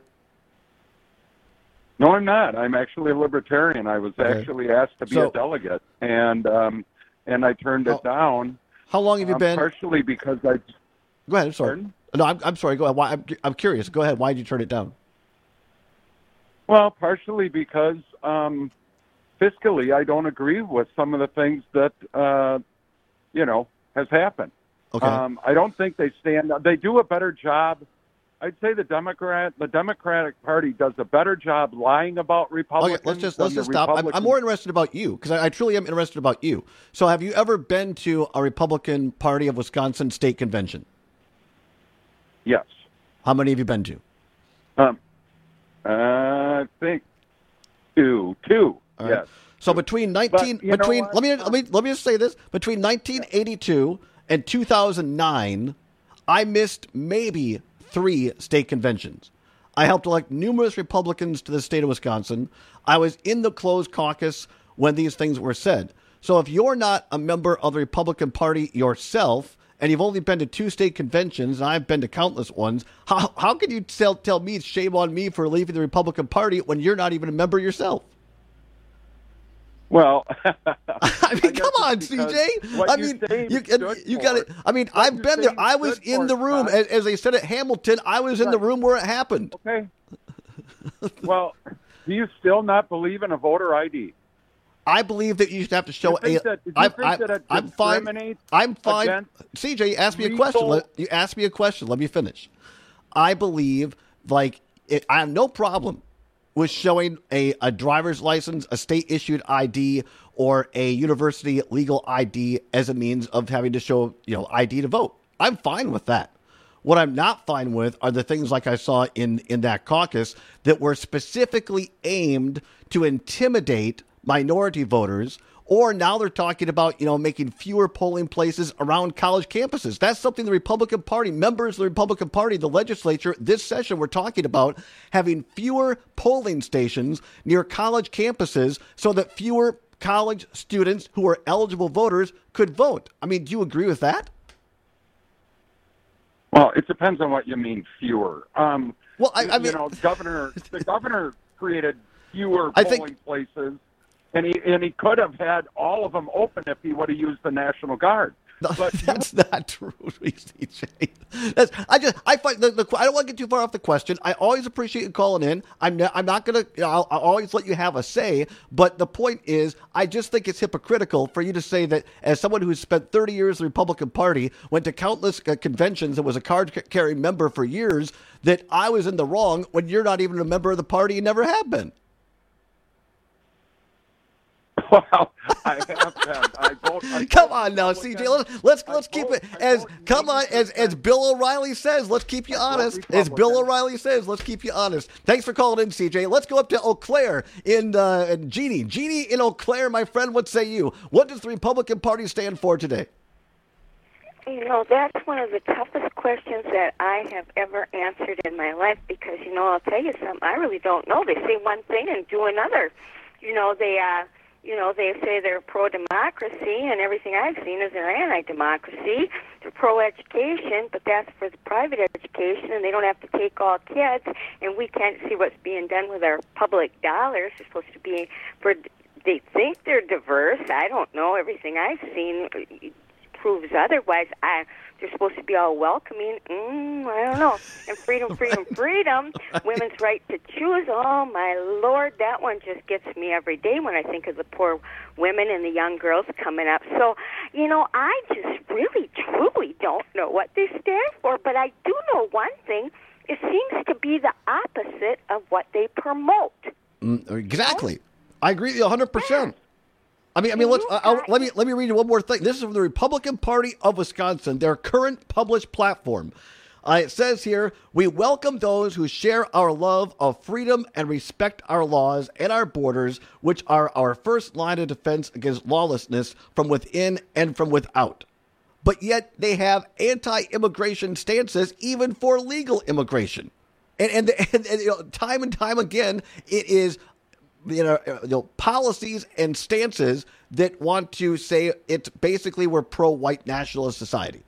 No, I'm not. I'm actually a libertarian. I was Okay. actually asked to be So- a delegate, and um, and I turned it down. How long have you um, been? Partially because I. Go ahead. I'm sorry. Pardon? No, I'm, I'm sorry. Go ahead. Why, I'm, I'm curious. Go ahead. Why did you turn it down? Well, partially because um, fiscally, I don't agree with some of the things that uh, you know has happened. Okay. Um, I don't think they stand. They do a better job. I'd say the Democrat, the Democratic Party does a better job lying about Republicans. Okay, let's just than let's the just stop. I'm, I'm Republicans. more interested about you, because I, I truly am interested about you. So, have you ever been to a Republican Party of Wisconsin state convention? Yes. How many have you been to? Um, uh, I think two, two. All right. Yes. So between nineteen But you know between what? let me let me let me just say this, between nineteen eighty-two and two thousand nine, I missed maybe three state conventions. I helped elect numerous Republicans to the state of Wisconsin. I was in the closed caucus when these things were said. So if you're not a member of the Republican Party yourself, and you've only been to two state conventions, and I've been to countless ones, how how can you tell tell me it's shame on me for leaving the Republican Party when you're not even a member yourself? Well, I mean, come on, C J. I mean, you, you got it. I mean, I've been there. I was in the room, as, as they said at Hamilton. I was in the room where it happened. Okay. Well, do you still not believe in a voter I D? I believe that you should have to show a. That, I, I, I'm fine. I'm fine. C J, you asked me a question. Let, you asked me a question. Let me finish. I believe, like, it, I have no problem with showing a, a driver's license, a state-issued I D, or a university legal I D as a means of having to show, you know, I D to vote. I'm fine with that. What I'm not fine with are the things like I saw in, in that caucus that were specifically aimed to intimidate minority voters, or now they're talking about, you know, making fewer polling places around college campuses. That's something the Republican Party, members of the Republican Party, the legislature, this session we're talking about having fewer polling stations near college campuses so that fewer college students who are eligible voters could vote. I mean, do you agree with that? Well, it depends on what you mean fewer. Um, well, I, I mean, you know, governor, the governor created fewer I polling think, places. And he and he could have had all of them open if he would have used the National Guard. No, but that's you, not true, C J. That's, I just I find the, the I don't want to get too far off the question. I always appreciate you calling in. I'm not, I'm not gonna. You know, I'll, I'll always let you have a say. But the point is, I just think it's hypocritical for you to say that as someone who's spent thirty years in the Republican Party, went to countless uh, conventions, and was a card-carrying member for years, that I was in the wrong when you're not even a member of the party and never have been. Well, I have been. I vote, I come on now, C J. Let's let's, let's keep it as come on as as Bill O'Reilly says. Let's keep you honest. As Bill O'Reilly says, let's keep you honest. Thanks for calling in, C J. Let's go up to Eau Claire in uh, in Jeannie. Jeannie in Eau Claire, my friend. What say you? What does the Republican Party stand for today? You know, that's one of the toughest questions that I have ever answered in my life because, you know, I'll tell you something. I really don't know. They say one thing and do another. You know, they uh. You know, they say they're pro-democracy, and everything I've seen is they're anti-democracy. They're pro-education, but that's for the private education, and they don't have to take all kids, and we can't see what's being done with our public dollars. They're supposed to be for, they think they're diverse. I don't know. Everything I've seen proves otherwise. I, they're supposed to be all welcoming. Mm, I don't know. And freedom, freedom, freedom. Women's right to choose. Oh, my Lord, that one just gets me every day when I think of the poor women and the young girls coming up. So, you know, I just really, truly don't know what they stand for. But I do know one thing. It seems to be the opposite of what they promote. Mm, exactly. I agree with you one hundred percent. I mean, I mean, let's uh, I'll, let me let me read you one more thing. This is from the Republican Party of Wisconsin, their current published platform. Uh, it says here, we welcome those who share our love of freedom and respect our laws and our borders, which are our first line of defense against lawlessness from within and from without. But yet they have anti-immigration stances even for legal immigration. And, and, and, and you know, time and time again, it is You know, you know, policies and stances that want to say it's basically we're pro-white nationalist society.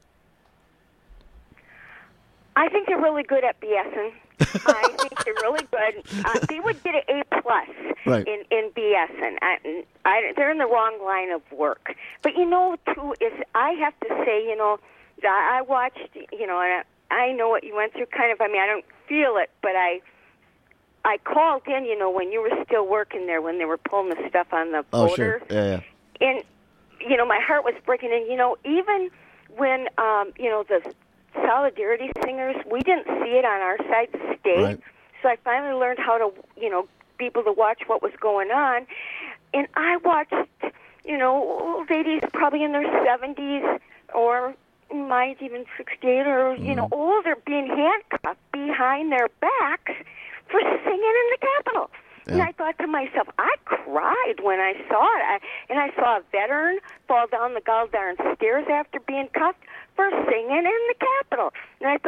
I think they're really good at BSing. I think they're really good. Uh, they would get an A plus right. in in BSing. I, I, they're in the wrong line of work. But you know, too, is I have to say, you know, I watched, you know, and I, I know what you went through. Kind of, I mean, I don't feel it, but I. I called in, you know, when you were still working there, when they were pulling the stuff on the oh, border. Sure. Yeah, yeah. And, you know, my heart was breaking. And, you know, even when, um, you know, the Solidarity singers, we didn't see it on our side of the state. Right. So I finally learned how to, you know, be able to watch what was going on. And I watched, you know, ladies probably in their seventies or might even sixty-eight or, mm. you know, older being handcuffed behind their backs for singing in the Capitol. Yeah. And I thought to myself, I cried when I saw it. I, and I saw a veteran fall down the gall darn stairs after being cuffed for singing in the Capitol. And I thought,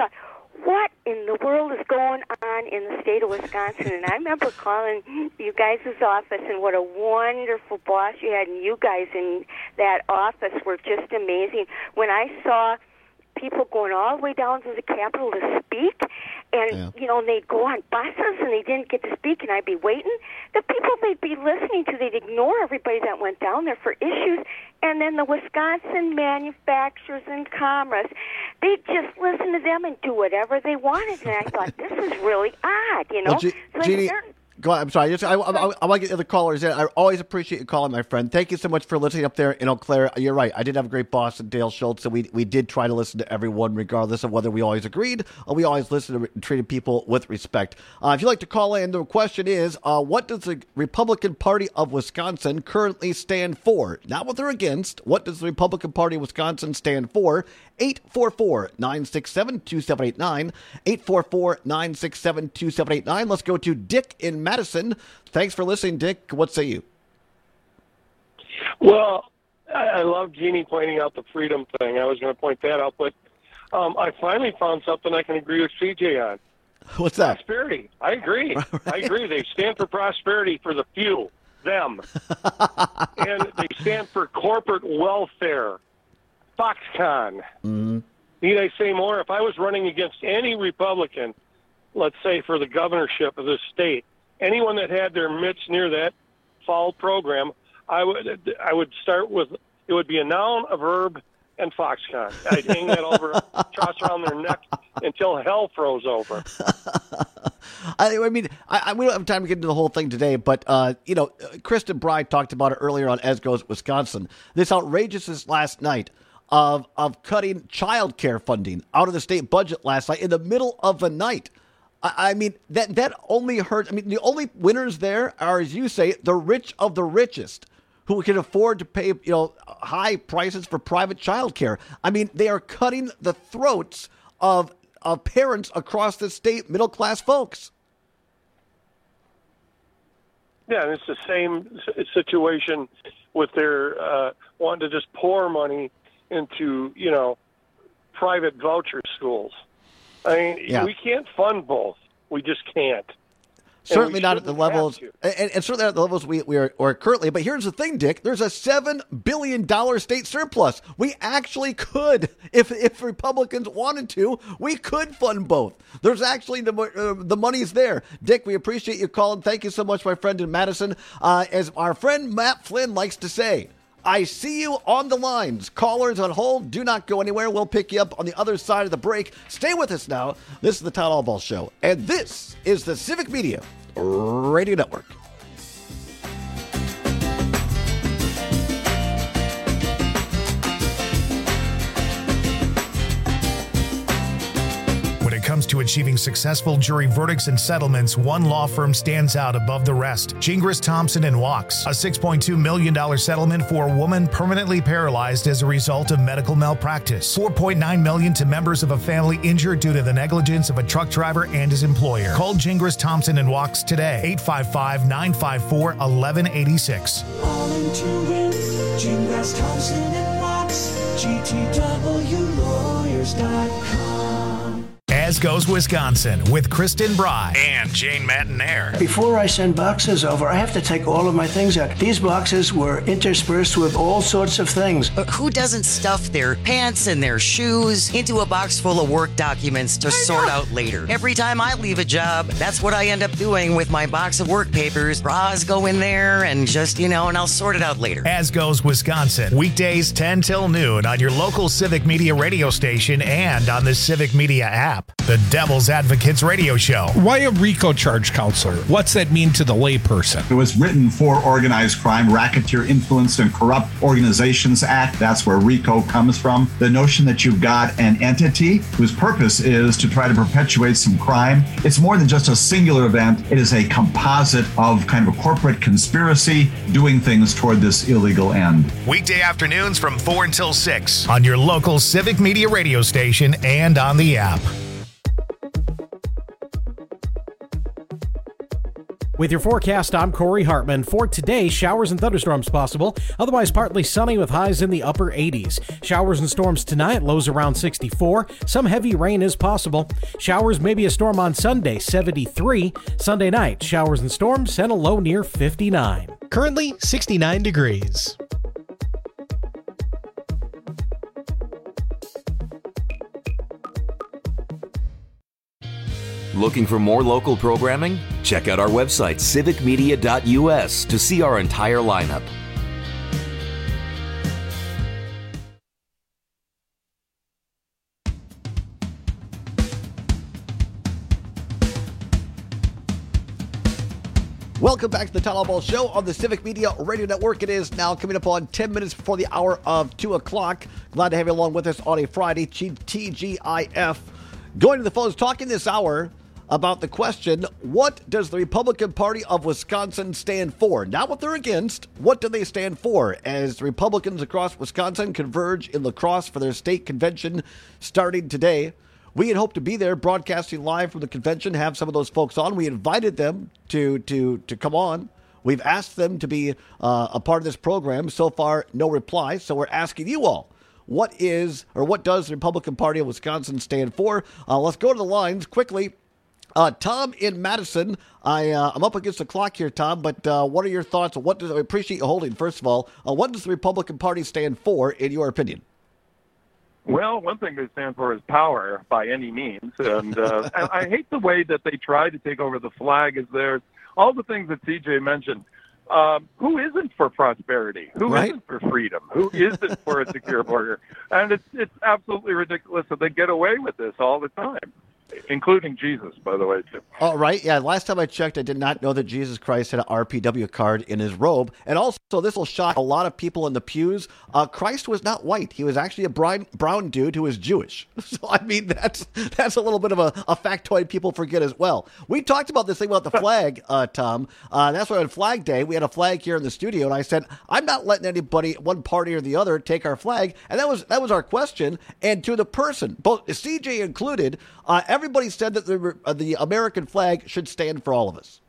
what in the world is going on in the state of Wisconsin? And I remember calling you guys' office, and what a wonderful boss you had, and you guys in that office were just amazing. When I saw people going all the way down to the Capitol to speak, and, yeah. you know, they'd go on buses and they didn't get to speak, and I'd be waiting. The people they'd be listening to, they'd ignore everybody that went down there for issues. And then the Wisconsin Manufacturers and Commerce, they'd just listen to them and do whatever they wanted. And I thought, this is really odd, you know? Well, G- so Jeannie, started- go on. I'm sorry. Just, I, I, I, I want to get the other callers in. I always appreciate you calling, my friend. Thank you so much for listening up there in Eau Claire. You're right. I did have a great boss in Dale Schultz, so we we did try to listen to everyone, regardless of whether we always agreed or we always listened and treated people with respect. Uh, if you'd like to call in, the question is, uh, what does the Republican Party of Wisconsin currently stand for? Not what they're against. What does the Republican Party of Wisconsin stand for? eight four four, nine six seven, two seven eight nine. eight four four, nine six seven, two seven eight nine. Let's go to Dick in Madison. Thanks for listening, Dick. What say you? Well, I, I love Jeannie pointing out the freedom thing. I was going to point that out, but um, I finally found something I can agree with C J on. What's that? Prosperity. I agree. Right. I agree. They stand for prosperity for the few, them. And they stand for corporate welfare. Foxconn. Mm-hmm. Need I say more? If I was running against any Republican, let's say for the governorship of this state, anyone that had their mitts near that foul program, I would I would start with, it would be a noun, a verb, and Foxconn. I'd hang that over, toss around their neck until hell froze over. I, I mean, I, I, we don't have time to get into the whole thing today, but, uh, you know, Kristen Bry talked about it earlier on As Goes Wisconsin. This outrageousness last night of of cutting child care funding out of the state budget last night in the middle of the night. I, I mean, that, that only hurts. I mean, the only winners there are, as you say, the rich of the richest, who can afford to pay, you know, high prices for private child care. I mean, they are cutting the throats of of parents across the state, middle-class folks. Yeah, and it's the same situation with their uh, wanting to just pour money into, you know, private voucher schools. I mean, yeah. we can't fund both. We just can't. Certainly not at the levels, and, and certainly not at the levels we, we are, are currently. But here's the thing, Dick. There's a seven billion dollars state surplus. We actually could, if if Republicans wanted to, we could fund both. There's actually, the uh, the money's there. Dick, we appreciate you calling. Thank you so much, my friend in Madison. Uh, as our friend Matt Flynn likes to say, I see you on the lines. Callers on hold, do not go anywhere. We'll pick you up on the other side of the break. Stay with us now. This is the Todd Allball Show, and this is the Civic Media Radio Network. When it comes to achieving successful jury verdicts and settlements, one law firm stands out above the rest. Gingras, Thompson and Wachs. A six point two million dollars settlement for a woman permanently paralyzed as a result of medical malpractice. four point nine million dollars to members of a family injured due to the negligence of a truck driver and his employer. Call Gingras, Thompson and Wachs today. eight five five, nine five four, one one eight six. All into win. Gingras, Thompson and Wachs. G T W lawyers dot com. As Goes Wisconsin with Kristen Bry and Jane Matinaire. Before I send boxes over, I have to take all of my things out. These boxes were interspersed with all sorts of things. But who doesn't stuff their pants and their shoes into a box full of work documents to sort out later? Every time I leave a job, that's what I end up doing with my box of work papers. Bras go in there and just, you know, and I'll sort it out later. As Goes Wisconsin, weekdays ten till noon on your local Civic Media radio station and on the Civic Media app. The Devil's Advocates Radio Show. Why a RICO charge, counselor? What's that mean to the layperson? It was written for Organized Crime, Racketeer Influenced and Corrupt Organizations Act. That's where RICO comes from. The notion that you've got an entity whose purpose is to try to perpetuate some crime. It's more than just a singular event. It is a composite of kind of a corporate conspiracy doing things toward this illegal end. Weekday afternoons from four until six on your local Civic Media radio station and on the app. With your forecast, I'm Corey Hartman. For today, showers and thunderstorms possible. Otherwise, partly sunny with highs in the upper eighties. Showers and storms tonight, lows around sixty-four. Some heavy rain is possible. Showers, maybe a storm on Sunday, seventy-three. Sunday night, showers and storms and a low near fifty-nine. Currently, sixty-nine degrees. Looking for more local programming? Check out our website, civic media dot u s, to see our entire lineup. Welcome back to the Town Hall Ball Show on the Civic Media Radio Network. It is now coming up on ten minutes before the hour of two o'clock. Glad to have you along with us on a Friday, T G I F. Going to the phones, talking this hour about the question, what does the Republican Party of Wisconsin stand for? Not what they're against, what do they stand for? As Republicans across Wisconsin converge in La Crosse for their state convention starting today. We had hoped to be there broadcasting live from the convention, have some of those folks on. We invited them to to to come on. We've asked them to be uh, a part of this program. So far, no reply. So we're asking you all, what is or what does the Republican Party of Wisconsin stand for? Uh, let's go to the lines quickly. Uh, Tom in Madison, I, uh, I'm up against the clock here, Tom, but uh, what are your thoughts? What does, I appreciate you holding, first of all. Uh, what does the Republican Party stand for, in your opinion? Well, one thing they stand for is power by any means. And uh, I, I hate the way that they try to take over the flag as theirs. All the things that C J mentioned. Um, who isn't for prosperity? Who right? isn't for freedom? Who isn't for a secure border? And it's, it's absolutely ridiculous that they get away with this all the time. Including Jesus, by the way, too. All right. Yeah, last time I checked, I did not know that Jesus Christ had an R P W card in his robe. And also, this will shock a lot of people in the pews. Uh, Christ was not white. He was actually a brown, brown dude who was Jewish. So, I mean, that's that's a little bit of a, a factoid people forget as well. We talked about this thing about the flag, uh, Tom. Uh, that's why on Flag Day, we had a flag here in the studio, and I said, I'm not letting anybody, one party or the other, take our flag. And that was that was our question. And to the person, both C J included, uh, everybody said that the uh, the American flag should stand for all of us.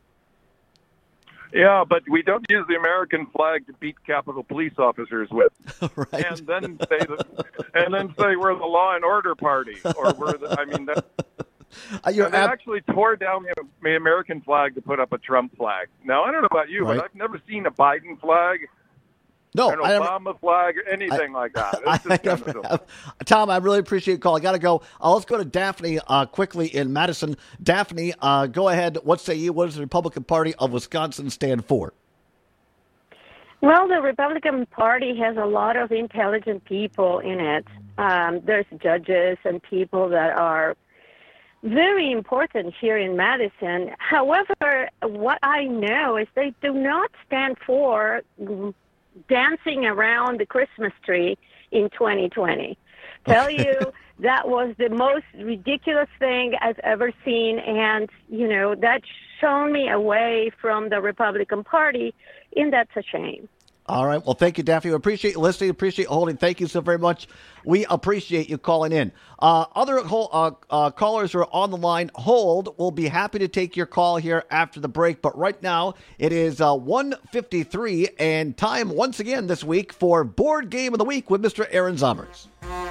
Yeah, but we don't use the American flag to beat Capitol Police officers with, right? And then say that, and then say we're the law and order party, or we're the. I mean, that, uh, you're and they ab- actually tore down the, the American flag to put up a Trump flag. Now I don't know about you, Right. but I've never seen a Biden flag. No, an I never- Obama flag, or anything I- like that. I It's just never kind of have. Tom, I really appreciate your call. I got to go. Uh, let's go to Daphne uh, quickly in Madison. Daphne, uh, go ahead. What say you? What does the Republican Party of Wisconsin stand for? Well, the Republican Party has a lot of intelligent people in it. Um, there's judges and people that are very important here in Madison. However, what I know is they do not stand for dancing around the Christmas tree in twenty twenty. Tell you, that was the most ridiculous thing I've ever seen, and, you know, that's shown me away from the Republican Party, and that's a shame. All right. Well, thank you, Daphne. We appreciate you listening. Appreciate you holding. Thank you so very much. We appreciate you calling in. Uh, other uh, uh, callers who are on the line, hold. We'll be happy to take your call here after the break. But right now, it is uh, one fifty-three, and time once again this week for Board Game of the Week with Mister Aaron Zommers.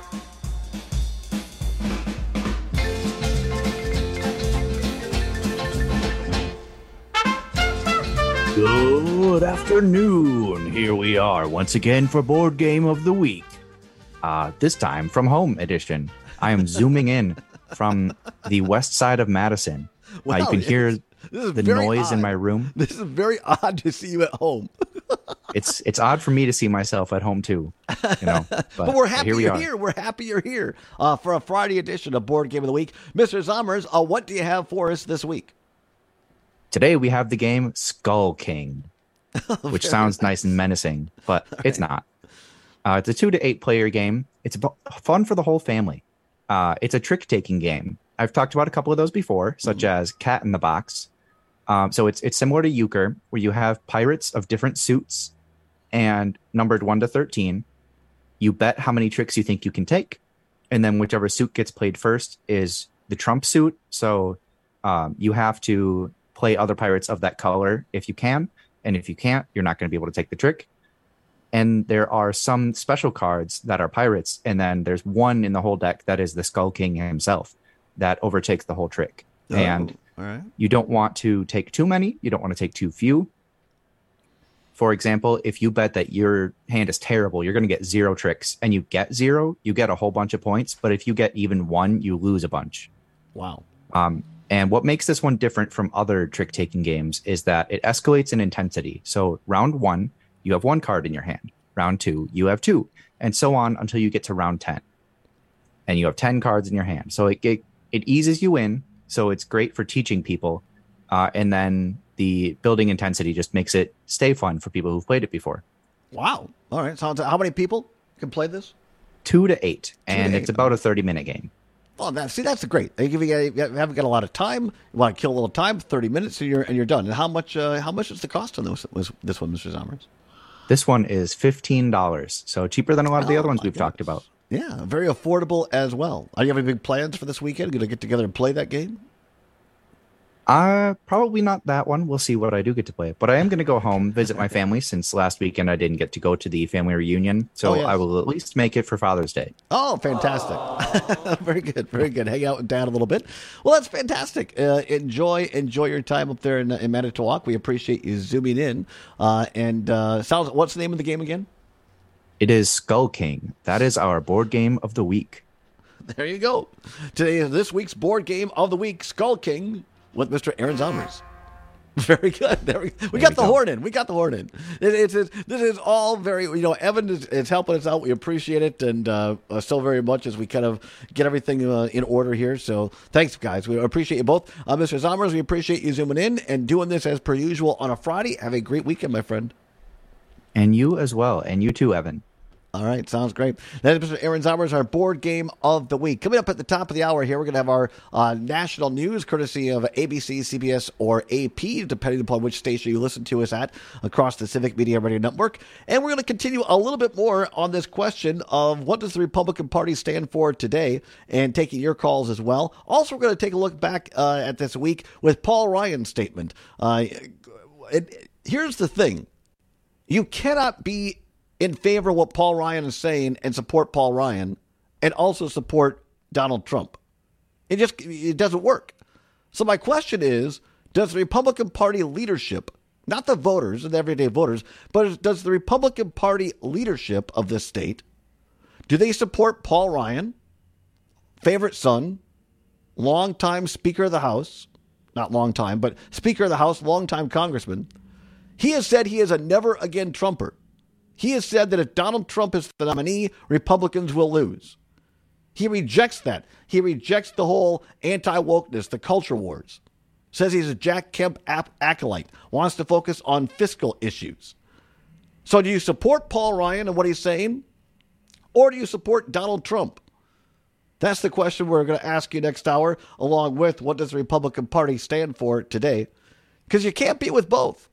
Good afternoon. Here we are once again for Board Game of the Week. Uh, this time from home edition. I am zooming in from the west side of Madison. Wow, uh, you can hear this is the very noise odd. in my room. This is very odd to see you at home. It's it's odd for me to see myself at home too. You know, but, But, we're happy here we you're are. here. We're happy you're here uh, for a Friday edition of Board Game of the Week. Mister Zommers, uh, what do you have for us this week? Today we have the game Skull King, which Very sounds nice and menacing, but it's not. Uh, it's a two to eight player game. It's bu- fun for the whole family. Uh, it's a trick taking game. I've talked about a couple of those before, such Mm-hmm. as Cat in the Box. Um, so it's it's similar to Euchre, where you have pirates of different suits and numbered one to thirteen. You bet how many tricks you think you can take, and then whichever suit gets played first is the trump suit. So um, you have to play other pirates of that color if you can. And if you can't, you're not going to be able to take the trick. And there are some special cards that are pirates. And then there's one in the whole deck that is the Skull King himself that overtakes the whole trick. Oh, and all right. you don't want to take too many. You don't want to take too few. For example, if you bet that your hand is terrible, you're going to get zero tricks, and you get zero, you get a whole bunch of points. But if you get even one, you lose a bunch. Wow. Um, and what makes this one different from other trick-taking games is that it escalates in intensity. So round one, you have one card in your hand. Round two, you have two, and so on until you get to round ten. And you have ten cards in your hand. So it it, it eases you in. So it's great for teaching people. Uh, and then the building intensity just makes it stay fun for people who've played it before. Wow. All right. So how many people can play this? Two to eight. Two and to it's eight. about a thirty-minute game. Well, that, see, that's great. If you, you haven't got a lot of time, you want to kill a little time, thirty minutes, and you're and you're done. And how much? Uh, how much is the cost on this? Was this one, Mister Zommers? This one is fifteen dollars, so cheaper than a lot of the Oh, other ones my we've goodness. talked about. Yeah, very affordable as well. Are you having big plans for this weekend? Going to get together and play that game? Uh, probably not that one. We'll see what I do get to play. But I am going to go home, visit my family, since last weekend I didn't get to go to the family reunion. So Oh, yes. I will at least make it for Father's Day. Oh, fantastic. Very good. Very good. Hang out with Dad a little bit. Well, that's fantastic. Uh, enjoy enjoy your time up there in, in Manitowoc. We appreciate you zooming in. Uh, and uh, sounds, what's the name of the game again? It is Skull King. That is our board game of the week. There you go. Today is this week's board game of the week, Skull King, with Mister Aaron Zommers. Very good. There we, we got the horn in. We got the horn in. It, it's, it's this is all very, you know, Evan is, is helping us out. We appreciate it, and uh, uh, so very much as we kind of get everything uh, in order here. So thanks, guys. We appreciate you both. Uh, Mister Zommers, we appreciate you zooming in and doing this as per usual on a Friday. Have a great weekend, my friend. And you as well. And you too, Evan. All right, sounds great. That is Mister Aaron Zommers, our board game of the week. Coming up at the top of the hour here, we're going to have our uh, national news, courtesy of A B C, C B S, or A P, depending upon which station you listen to us at across the Civic Media Radio Network. And we're going to continue a little bit more on this question of what does the Republican Party stand for today, and taking your calls as well. Also, we're going to take a look back uh, at this week with Paul Ryan's statement. Uh, it, here's the thing. You cannot be in favor of what Paul Ryan is saying and support Paul Ryan and also support Donald Trump. It just it doesn't work. So my question is, does the Republican Party leadership, not the voters and the everyday voters, but does the Republican Party leadership of this state, do they support Paul Ryan, favorite son, longtime Speaker of the House, not long time, but Speaker of the House, longtime congressman? He has said he is a never again Trumper. He has said that if Donald Trump is the nominee, Republicans will lose. He rejects that. He rejects the whole anti-wokeness, the culture wars. Says he's a Jack Kemp acolyte, wants to focus on fiscal issues. So do you support Paul Ryan and what he's saying? Or do you support Donald Trump? That's the question we're going to ask you next hour, along with what does the Republican Party stand for today? Because you can't be with both.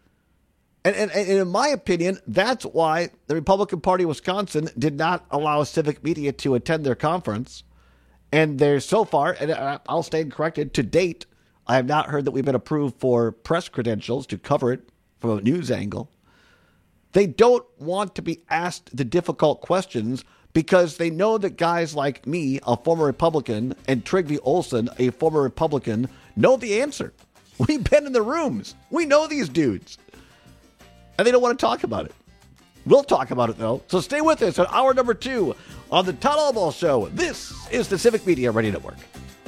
And, and, and in my opinion, that's why the Republican Party of Wisconsin did not allow Civic Media to attend their conference. And there's so far, and I'll stand corrected, to date, I have not heard that we've been approved for press credentials to cover it from a news angle. They don't want to be asked the difficult questions because they know that guys like me, a former Republican, and Trygve Olsen, a former Republican, know the answer. We've been in the rooms. We know these dudes. And they don't want to talk about it. We'll talk about it, though. So stay with us on hour number two on the Todd Albaugh Show. This is the Civic Media Radio Network.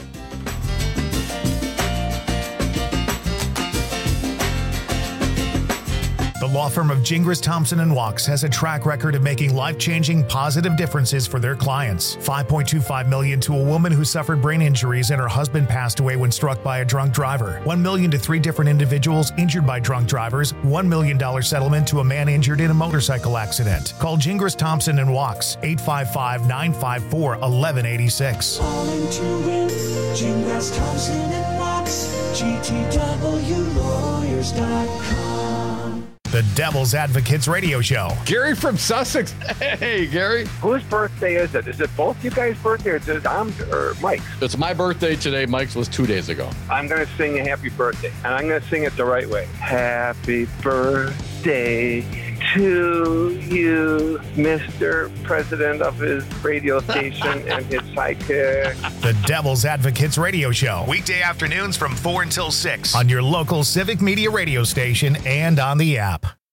The law firm of Gingras, Thompson and Wachs has a track record of making life-changing positive differences for their clients. five point two five million dollars to a woman who suffered brain injuries and her husband passed away when struck by a drunk driver. one million dollars to three different individuals injured by drunk drivers. one million dollars settlement to a man injured in a motorcycle accident. Call Gingras, Thompson and Wachs, eight five five, nine five four, one one eight six. Calling to win, Gingras, Thompson and Wachs, G T W lawyers dot com. The Devil's Advocates Radio Show. Gary from Sussex. Hey, Gary. Whose birthday is it? Is it both you guys' birthday or is it Tom's or Mike's? It's my birthday today. Mike's was two days ago. I'm going to sing a happy birthday, and I'm going to sing it the right way. Happy birthday to you, Mister President of his radio station and his sidekick. The Devil's Advocates Radio Show. Weekday afternoons from four until six on your local Civic Media radio station and on the app.